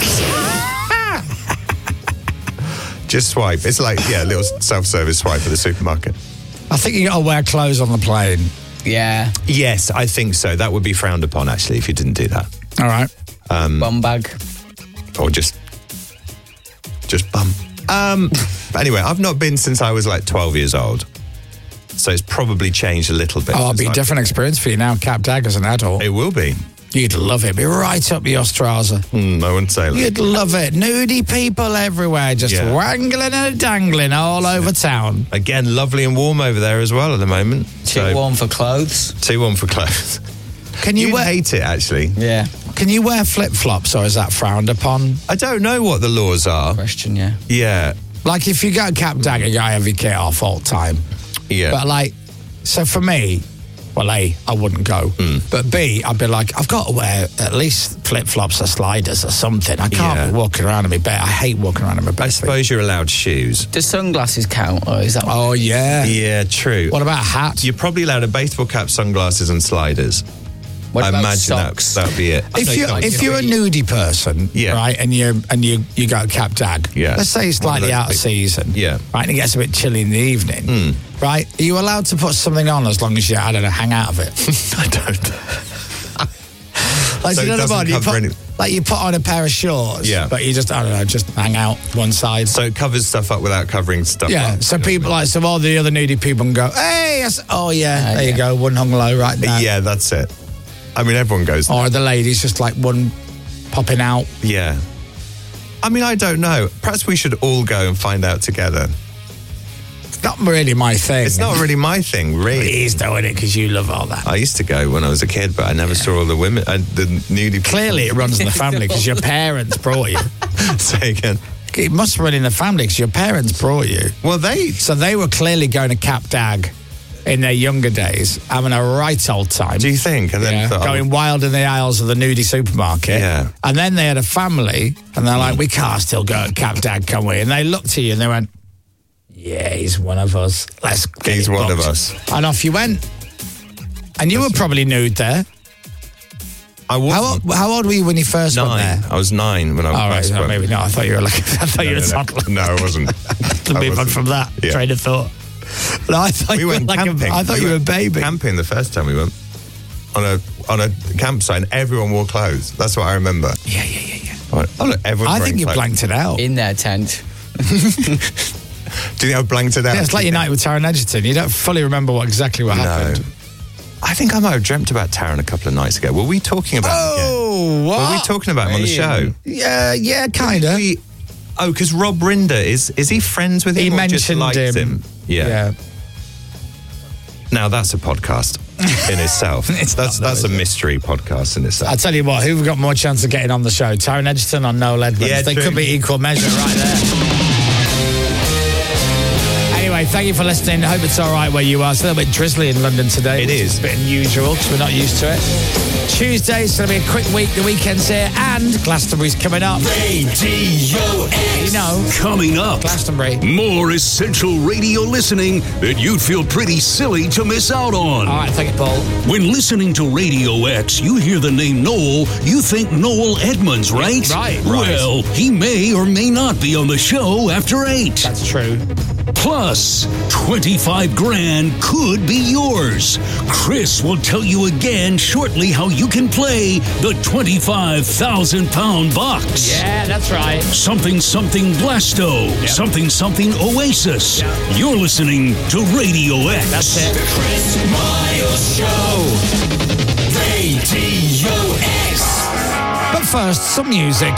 Just swipe. It's like, yeah, a little self-service swipe at the supermarket. I think you got to wear clothes on the plane. Yeah. Yes, I think so. That would be frowned upon, actually, if you didn't do that. All right. Um, bum bag. Or just... Just bum. Um, but anyway, I've not been since I was like twelve years old. So it's probably changed a little bit. Oh, it'll be a different experience for you now, Cap Dag as an adult. It will be. You'd love it. Be right up your trouser. Mm, I wouldn't say that. You'd love it. Nudie people everywhere, just yeah. wangling and dangling all over town. Again, lovely and warm over there as well at the moment. Too so, warm for clothes. Too warm for clothes. Can you You'd wear, hate it, actually. Yeah. Can you wear flip-flops, or is that frowned upon? I don't know what the laws are. Question, yeah. Yeah. Like, if you go Cap Dag, you gotta have your kit off all the time. Yeah. But, like, so for me, well, A, I wouldn't go. Hmm. But B, I'd be like, I've got to wear at least flip-flops or sliders or something. I can't Yeah. be walking around in my bare. I hate walking around in my bare. I suppose you're allowed shoes. Does sunglasses count, or is that? Oh, yeah. Yeah, true. What about a hat? You're probably allowed a baseball cap, sunglasses, and sliders. What I about imagine that socks? that would be it. If you if you're a nudie person, Yeah. right, and you and you you go cap dag, Yeah. let's say it's One of slightly those out of big- season, Yeah. right, and it gets a bit chilly in the evening, right? Are you allowed to put something on as long as you, I don't know, hang out of it? I don't. Like, So you it know doesn't what, you cover put, any- like you put on a pair of shorts, Yeah. but you just, I don't know, just hang out one side. So it covers stuff up without covering stuff Yeah, up. so people like, so all the other nudie people can go, hey, yes, oh yeah, Uh, there you yeah. go, one hung low right now. Yeah, that's it. I mean, everyone goes. Or the ladies just like one popping out. Yeah. I mean, I don't know. Perhaps we should all go and find out together. It's not really my thing. It's not really my thing, really. He's doing it because you love all that. I used to go when I was a kid, but I never saw all the women, uh, the nudie. Clearly, it runs in the family because your parents brought you. Say again. It must run in the family because your parents brought you. Well, they. So they were clearly going to Cap Dag in their younger days, having a right old time. Do you think? And then Yeah, thought, going oh, wild in the aisles of the nudie supermarket. Yeah. And then they had a family, and they're like, we can't still go to Cap Dag, can we? And they looked at you and they went, yeah, he's one of us. Let's get He's it one of booked." us. And off you went. And you were probably nude there. I How, wasn't. old- how old were you when you first went Nine. there? I was nine when I All right, first no, went. maybe not. I thought you were like, I thought you were a no, no. toddler. No, I wasn't. To I move on wasn't. from that Yeah. train of thought. No, I thought We you were went like camping. a, I thought We you were a went baby. Camping the first time we went on a on a campsite. And everyone wore clothes. That's what I remember. Yeah, yeah, yeah, yeah. I went, oh look, everyone's I wearing think you clothes. blanked it out. In their tent. Do you think I blanked it out? Yeah, it's like your night with Taron Egerton. You don't fully remember what exactly what No. happened. I think I might have dreamt about Taron a couple of nights ago. Were we talking about him again? Oh, what? Were we talking about him on the show? Yeah, yeah, kind of. We- Oh, because Rob Rinder, is is he friends with him He or just mentioned likes him. him? Yeah. Yeah. Now that's a podcast in itself. It's that's not, though, that's a is it? mystery podcast in itself. I'll tell you what, who've got more chance of getting on the show? Taron Egerton or Noel Edmonds? Yeah, they true. could be equal measure right there. Anyway, thank you for listening. I hope it's all right where you are. It's a little bit drizzly in London today. It which is. a bit unusual because we're not used to it. Tuesday's going to be a quick week. The weekend's here and Glastonbury's coming up. Radio X. You know, Coming up. Glastonbury. More essential radio listening that you'd feel pretty silly to miss out on. All right, thank you, Paul. When listening to Radio X, you hear the name Noel, you think Noel Edmonds, right? Right, right. Well, he may or may not be on the show after eight. That's true. Plus, twenty-five grand could be yours. Chris will tell you again shortly how you can play the twenty-five thousand pound box. Yeah, that's right. Something something Blasto. Something something Oasis. You're listening to Radio X. That's it. The Chris Miles Show. Radio X. But first, some music.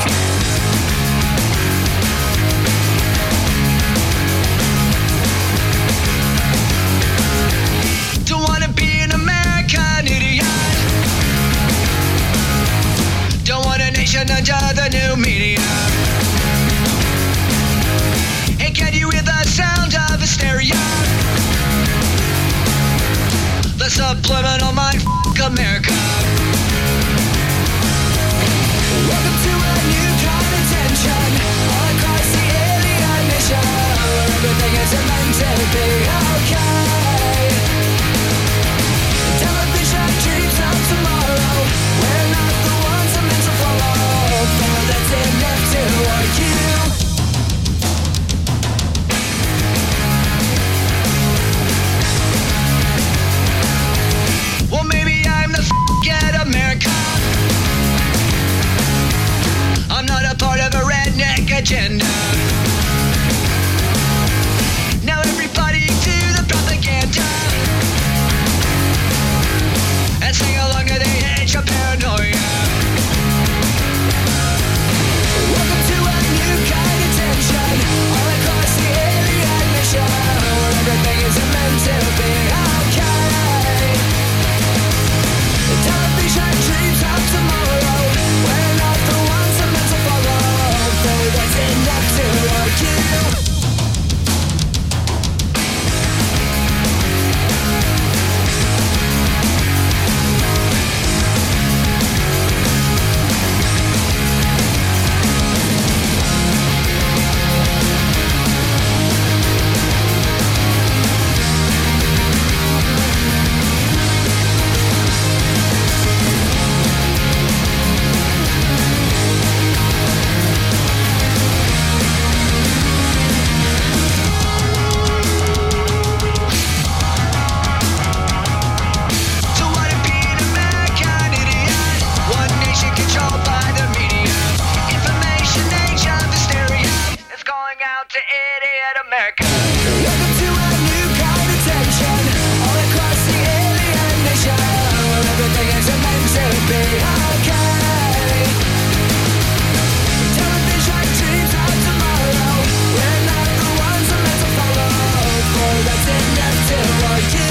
Don't wanna be an American idiot. Don't want a nation under the new media. And can you hear the sound of hysteria? The subliminal mind f*** America. Welcome to a new kind of tension all across the alien mission, where everything is meant to be okay. Television dreams of tomorrow. We're not the ones I'm meant to follow. But that's enough to argue. Well, maybe I'm the f- out to Idiot America. Welcome to a new kind of tension all across the alien nation. Everything is meant to be okay. Television dreams of tomorrow. We're not the ones we're meant to follow. For that's enough to for you.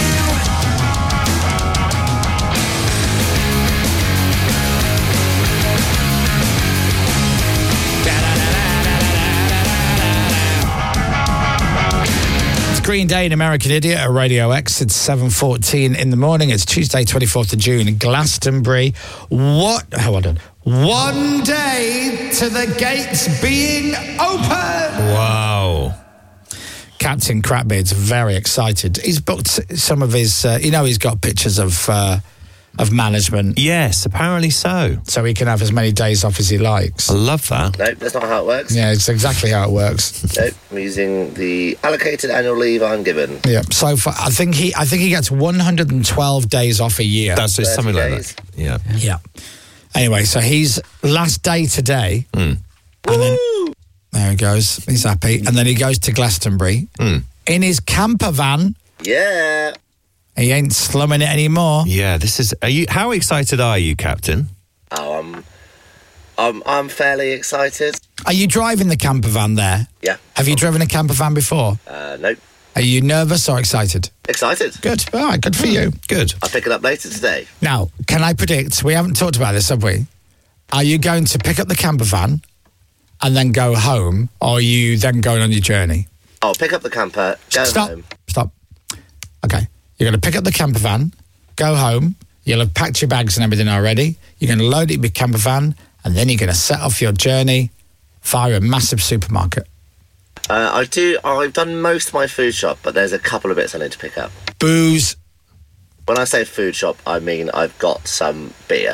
Green Day and American Idiot at Radio X. It's seven fourteen in the morning. It's Tuesday, twenty-fourth of June in Glastonbury. What? Hold on. One day to the gates being open. Wow. Captain Crapbeard's very excited. He's booked some of his, uh, you know, he's got pictures of uh, of management. Yes, apparently so. So he can have as many days off as he likes. I love that. Nope, that's not how it works. Yeah, it's exactly how it works. Nope, I'm using the allocated annual leave I'm given. Yeah, so far, I think he I think he gets one hundred twelve days off a year. That's just something like that. Yeah. Yeah. Anyway, so he's last day today. Mm. And then, there he goes. He's happy. And then he goes to Glastonbury Mm. in his camper van. Yeah. He ain't slumming it anymore. Yeah, this is... Are you? How excited are you, Captain? Oh, I'm, I'm, I'm fairly excited. Are you driving the camper van there? Yeah. Have you driven a camper van before? Uh, nope. Are you nervous or excited? Excited. Good. All right, good for you. Good. I'll pick it up later today. Now, can I predict, we haven't talked about this, have we? Are you going to pick up the camper van and then go home, or are you then going on your journey? I'll pick up the camper, go Stop. home. Stop. Okay. You're going to pick up the camper van, go home, you'll have packed your bags and everything already, you're going to load it with your camper van, and then you're going to set off your journey via a massive supermarket. Uh, I do, I've done most of my food shop, but there's a couple of bits I need to pick up. Booze. When I say food shop, I mean I've got some beer.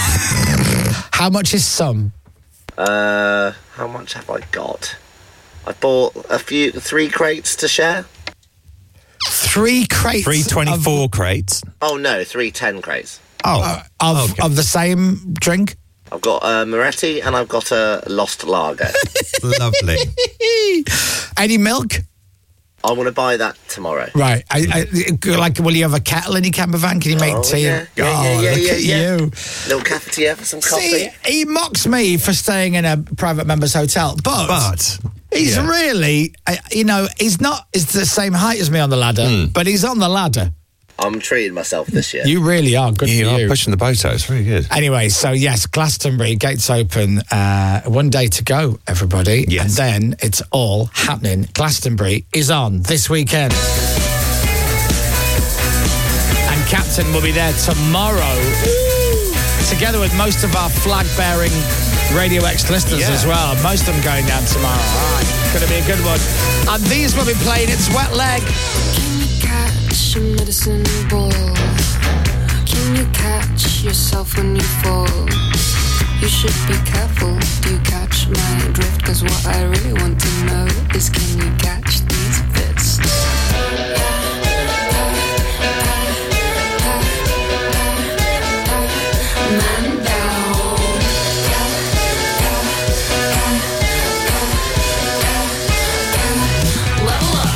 How much is some? Uh, how much have I got? I bought a few, three crates to share. Three crates? Three twenty-four crates. Oh no, three ten crates. Oh, uh, of, okay. of the same drink? I've got a Moretti and I've got a Lost Lager. Lovely. Any milk? I want to buy that tomorrow. Right. I, I, like, will you have a kettle in your camper van? Can you make oh, tea? Yeah, yeah, oh, yeah, yeah, look yeah, at yeah. you. Little cafetiere for some coffee. See, he mocks me for staying in a private member's hotel, but, But he's yeah. really, uh, you know, he's not, he's the same height as me on the ladder, Mm. but he's on the ladder. I'm treating myself this year. You really are. Good You for are you. pushing the boat out. It's very good. Anyway, so yes, Glastonbury, gates open, uh, one day to go, everybody. Yes. And then it's all happening. Glastonbury is on this weekend. And Captain will be there tomorrow, together with most of our flag-bearing Radio X listeners Yeah. as well. Most of them going down tomorrow. All right, it's going to be a good one. And these will be playing It's Wet Leg. Catch a medicine ball. Can you catch yourself when you fall? You should be careful. Do you catch my drift? Cause what I really want to know is, can you catch these fists? Man down. Level up.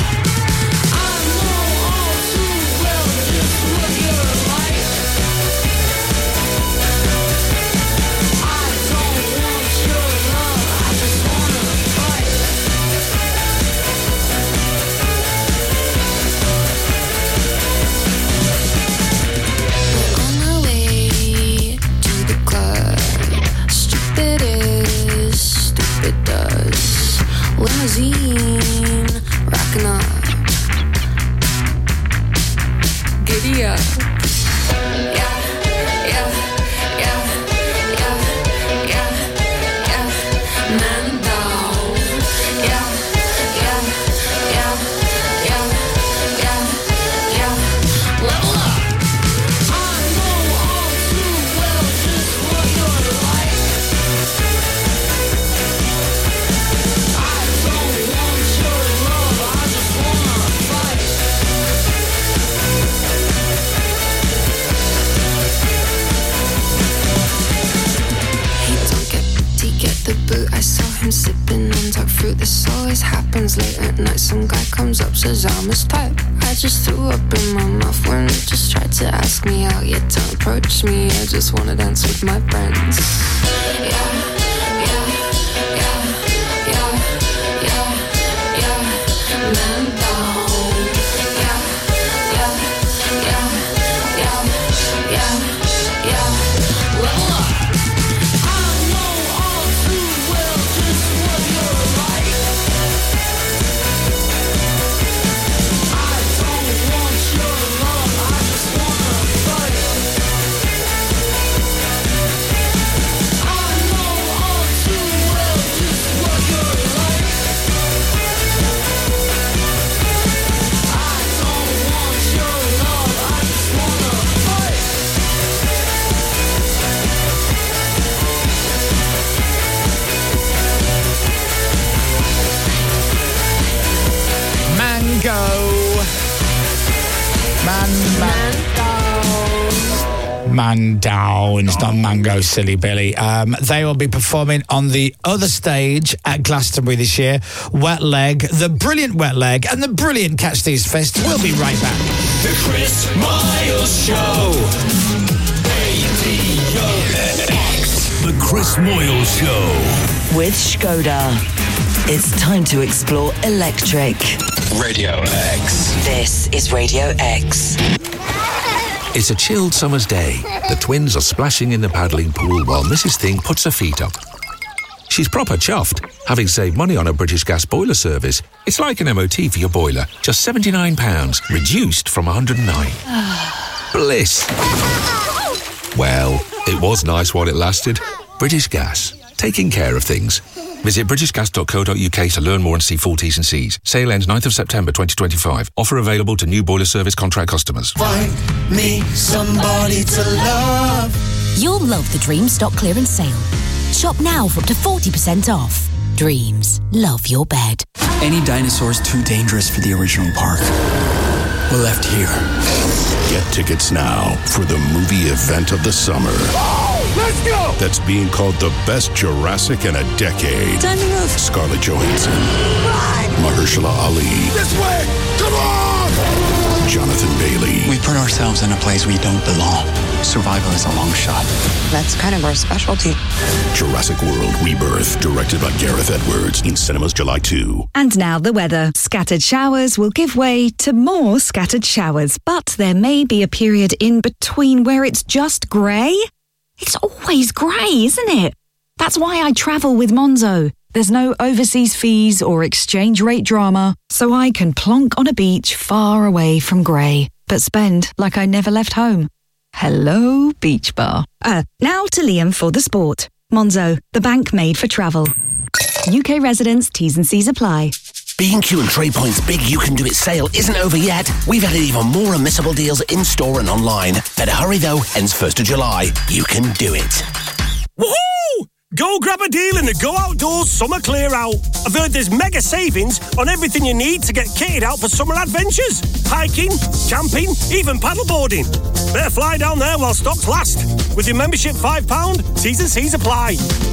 Limousine, rocking up. Giddy up. Yeah, yeah, yeah, yeah, yeah, yeah. Man down. Yeah, yeah, yeah, yeah, yeah, yeah. Level up. I know all too well just what you're like. This always happens late at night. Some guy comes up, says I'm his type. I just threw up in my mouth when he just tried to ask me out. Yeah, don't approach me, I just wanna dance with my friends. Yeah, yeah, yeah, yeah, yeah, yeah, man down. Yeah, yeah, yeah, yeah, yeah, yeah. Well, I know all too well just what you're like. I don't want your love, I just wanna fight. I know all too well just what you're like. I don't want your love, I just wanna fight. Mango. Man, man. Man down. It's not mango, silly Billy. Um, they will be performing on the other stage at Glastonbury this year. Wet Leg, the brilliant Wet Leg, and the brilliant Catch These Fists. We'll be right back. The Chris Miles Show. Radio X. The Chris Moyles Show. With Skoda. It's time to explore electric. Radio X. This is Radio X. It's a chilled summer's day. The twins are splashing in the paddling pool while Missus Thing puts her feet up. She's proper chuffed, having saved money on her British Gas boiler service. It's like an M O T for your boiler, just seventy-nine pounds, reduced from one hundred and nine. Bliss. Well, it was nice while it lasted. British Gas, taking care of things. Visit british gas dot co dot uk to learn more and see full T's and C's. Sale ends ninth of September twenty twenty-five. Offer available to new boiler service contract customers. Find me somebody to love. You'll love the Dreams stock clearance sale. Shop now for up to forty percent off. Dreams, love your bed. Any dinosaur's too dangerous for the original park. We're left here. Get tickets now for the movie event of the summer. Let's go! That's being called the best Jurassic in a decade. Time to move. Scarlett Johansson. Run! Mahershala Ali. This way! Come on! Jonathan Bailey. We put ourselves in a place we don't belong. Survival is a long shot. That's kind of our specialty. Jurassic World Rebirth, directed by Gareth Edwards, in cinemas July second. And now the weather. Scattered showers will give way to more scattered showers, but there may be a period in between where it's just grey. It's always grey, isn't it? That's why I travel with Monzo. There's no overseas fees or exchange rate drama, so I can plonk on a beach far away from grey, but spend like I never left home. Hello, Beach Bar. Uh, now to Liam for the sport. Monzo, the bank made for travel. U K residents, T's and C's apply. B and Q and Trade Point's Big You Can Do It sale isn't over yet. We've added even more unmissable deals in-store and online. Better hurry though, ends first of July. You can do it. Woohoo! Go grab a deal in the Go Outdoors Summer Clear Out. I've heard there's mega savings on everything you need to get kitted out for summer adventures. Hiking, camping, even paddleboarding. Better fly down there while stocks last. With your membership five pounds, T's and C's apply.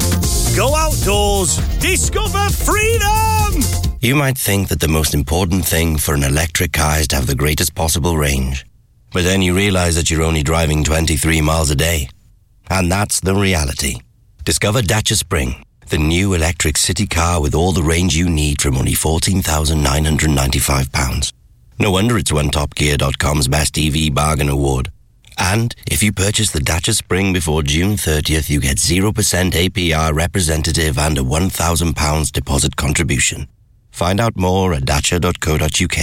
Go Outdoors. Discover freedom! You might think that the most important thing for an electric car is to have the greatest possible range. But then you realise that you're only driving twenty-three miles a day. And that's the reality. Discover Dacia Spring, the new electric city car with all the range you need from only fourteen thousand nine hundred ninety-five pounds. No wonder it's won Top Gear dot com's Best E V Bargain Award. And if you purchase the Dacia Spring before June thirtieth, you get zero percent A P R representative and a one thousand pounds deposit contribution. Find out more at dacia dot co dot uk.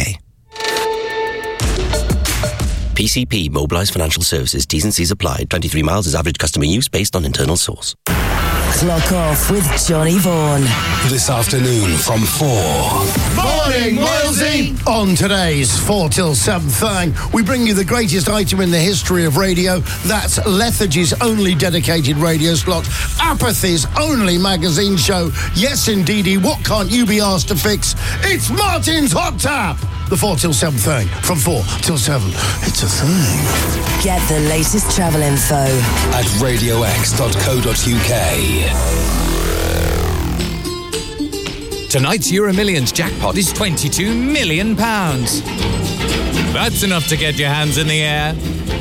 P C P, Mobilised Financial Services, T's and C's applied. twenty-three miles is average customer use based on internal source. Clock off with Johnny Vaughan. This afternoon from four. Morning, Walesy! On today's four till seven thing, we bring you the greatest item in the history of radio. That's Lethargy's only dedicated radio slot, Apathy's only magazine show. Yes, indeedy, what can't you be asked to fix? It's Martin's Hot Tap! The four till seven thing, from four till seven. It's a thing. Get the latest travel info at radio x dot co dot uk. Tonight's Euro Millions jackpot is twenty-two million pounds. That's enough to get your hands in the air.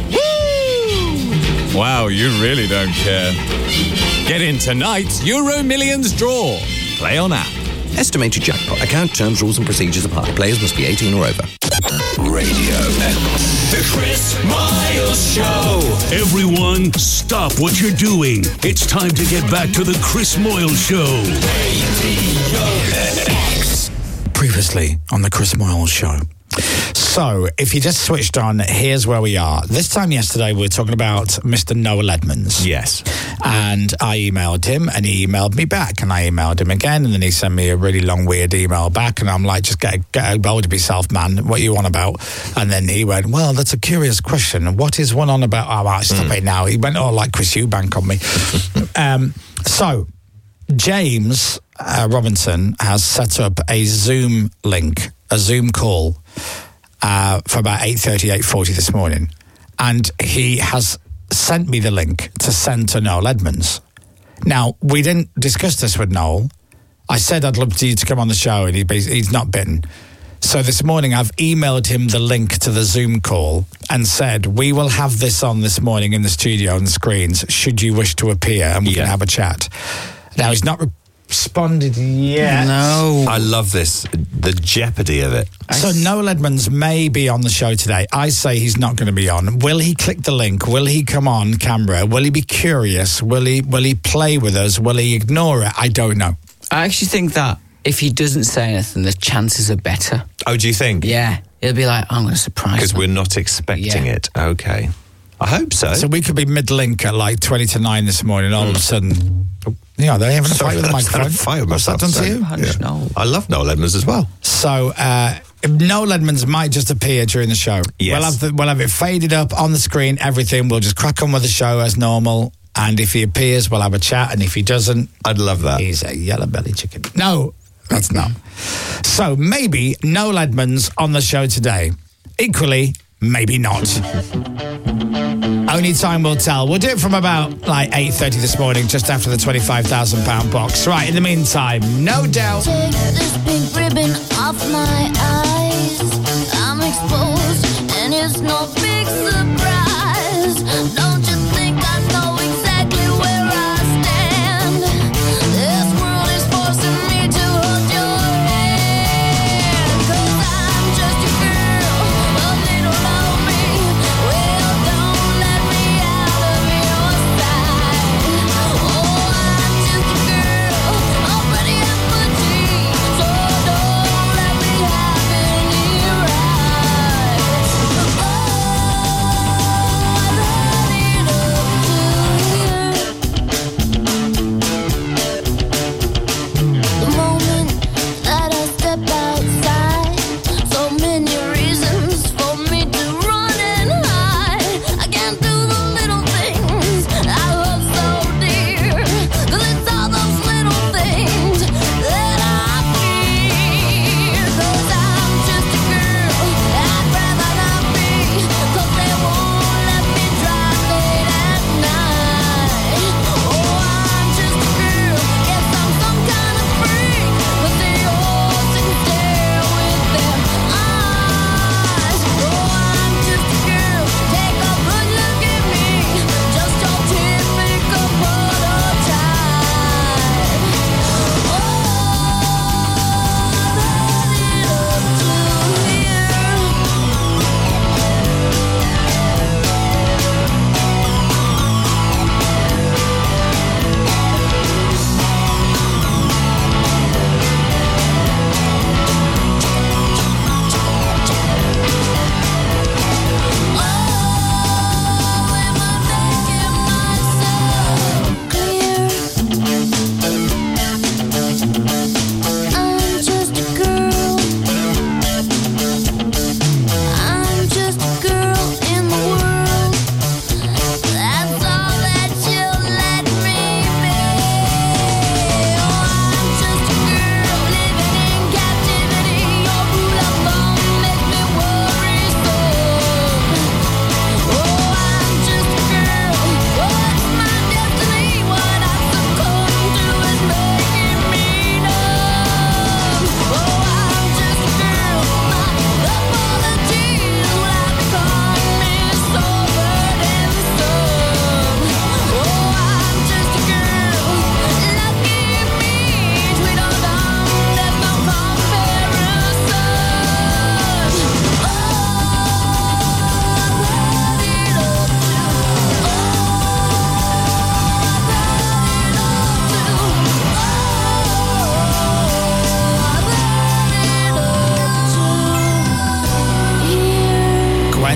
Woo! Wow, you really don't care. Get in tonight's Euro Millions draw. Play on app. Estimated jackpot. Account terms, rules and procedures apply. Players must be eighteen or over. Radio X. The Chris Miles Show. Everyone, stop what you're doing. It's time to get back to the Chris Moyle Show. Radio X. Previously on the Chris Moyle Show. So, if you just switched on, here's where we are. This time yesterday, we were talking about Mister Noel Edmonds. Yes. And I emailed him, and he emailed me back, and I emailed him again, and then he sent me a really long, weird email back, and I'm like, just get, get a hold of yourself, man. What you on about? And then he went, well, that's a curious question. What is one on about? Oh, right, stop mm. it now. He went, oh, like Chris Eubank on me. um, so, James uh, Robinson has set up a Zoom link, a Zoom call, Uh, for about eight thirty, eight forty this morning. And he has sent me the link to send to Noel Edmonds. Now, we didn't discuss this with Noel. I said I'd love for you to come on the show, and he, he's not bitten. So this morning, I've emailed him the link to the Zoom call and said, we will have this on this morning in the studio on the screens, should you wish to appear, and we yeah. can have a chat. Now, he's not responded yet. No. I love this, the jeopardy of it. So Noel Edmonds may be on the show today. I say he's not going to be on. Will he click the link? Will he come on camera? Will he be curious? Will he will he play with us? Will he ignore it? I don't know. I actually think that if he doesn't say anything, the chances are better. Oh, do you think? Yeah. He'll be like, I'm going to surprise Because we're not expecting Yeah. it. Okay. I hope so. So we could be mid-link at like twenty to nine this morning. All mm. of a sudden, you know, they're having a fight with the microphone. Fight with What's that done to you? Yeah. I love Noel Edmonds as well. So uh, Noel Edmonds might just appear during the show. Yes. We'll have, the, we'll have it faded up on the screen, everything. We'll just crack on with the show as normal. And if he appears, we'll have a chat. And if he doesn't... I'd love that. He's a yellow-belly chicken. No, that's not. So maybe Noel Edmonds on the show today. Equally, maybe not. Only time will tell. We'll do it from about like eight thirty this morning, just after the twenty-five thousand pound box. Right, in the meantime, no doubt. Take this pink ribbon off my eyes. I'm exposed, and it's no big surprise. Don't you think I know exactly where I stand? This world is forcing me to hold your hand. 'Cause I'm just a girl, a little lonely. Well, don't let me out of your sight. Oh, I'm just a girl, all pretty and petite. So don't let me have any rights. Oh, I've had enough to hear. The moment that I step outside, so many reasons for me to run and hide. I can't do the little things I love so dear. 'Cause it's all those little things that I fear. 'Cause I'm just a girl, I'd rather not be. 'Cause they won't let me drive late at night. Oh, I'm just a girl, guess I'm some kind of freak. But they all can stare when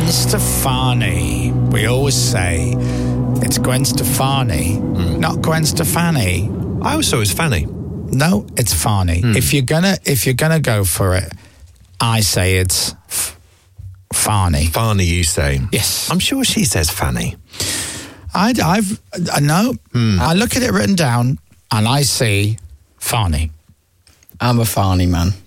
Gwen Stefani. We always say it's Gwen Stefani, mm. not Gwen Stefani. I always thought it was Fanny. No, it's Fani. Mm. If you're gonna, if you're gonna go for it, I say it's f- Fani. Fani, you say? Yes. I'm sure she says Fanny. I, I've uh, no. Mm. I look at it written down, and I see Fani. I'm a Fani man.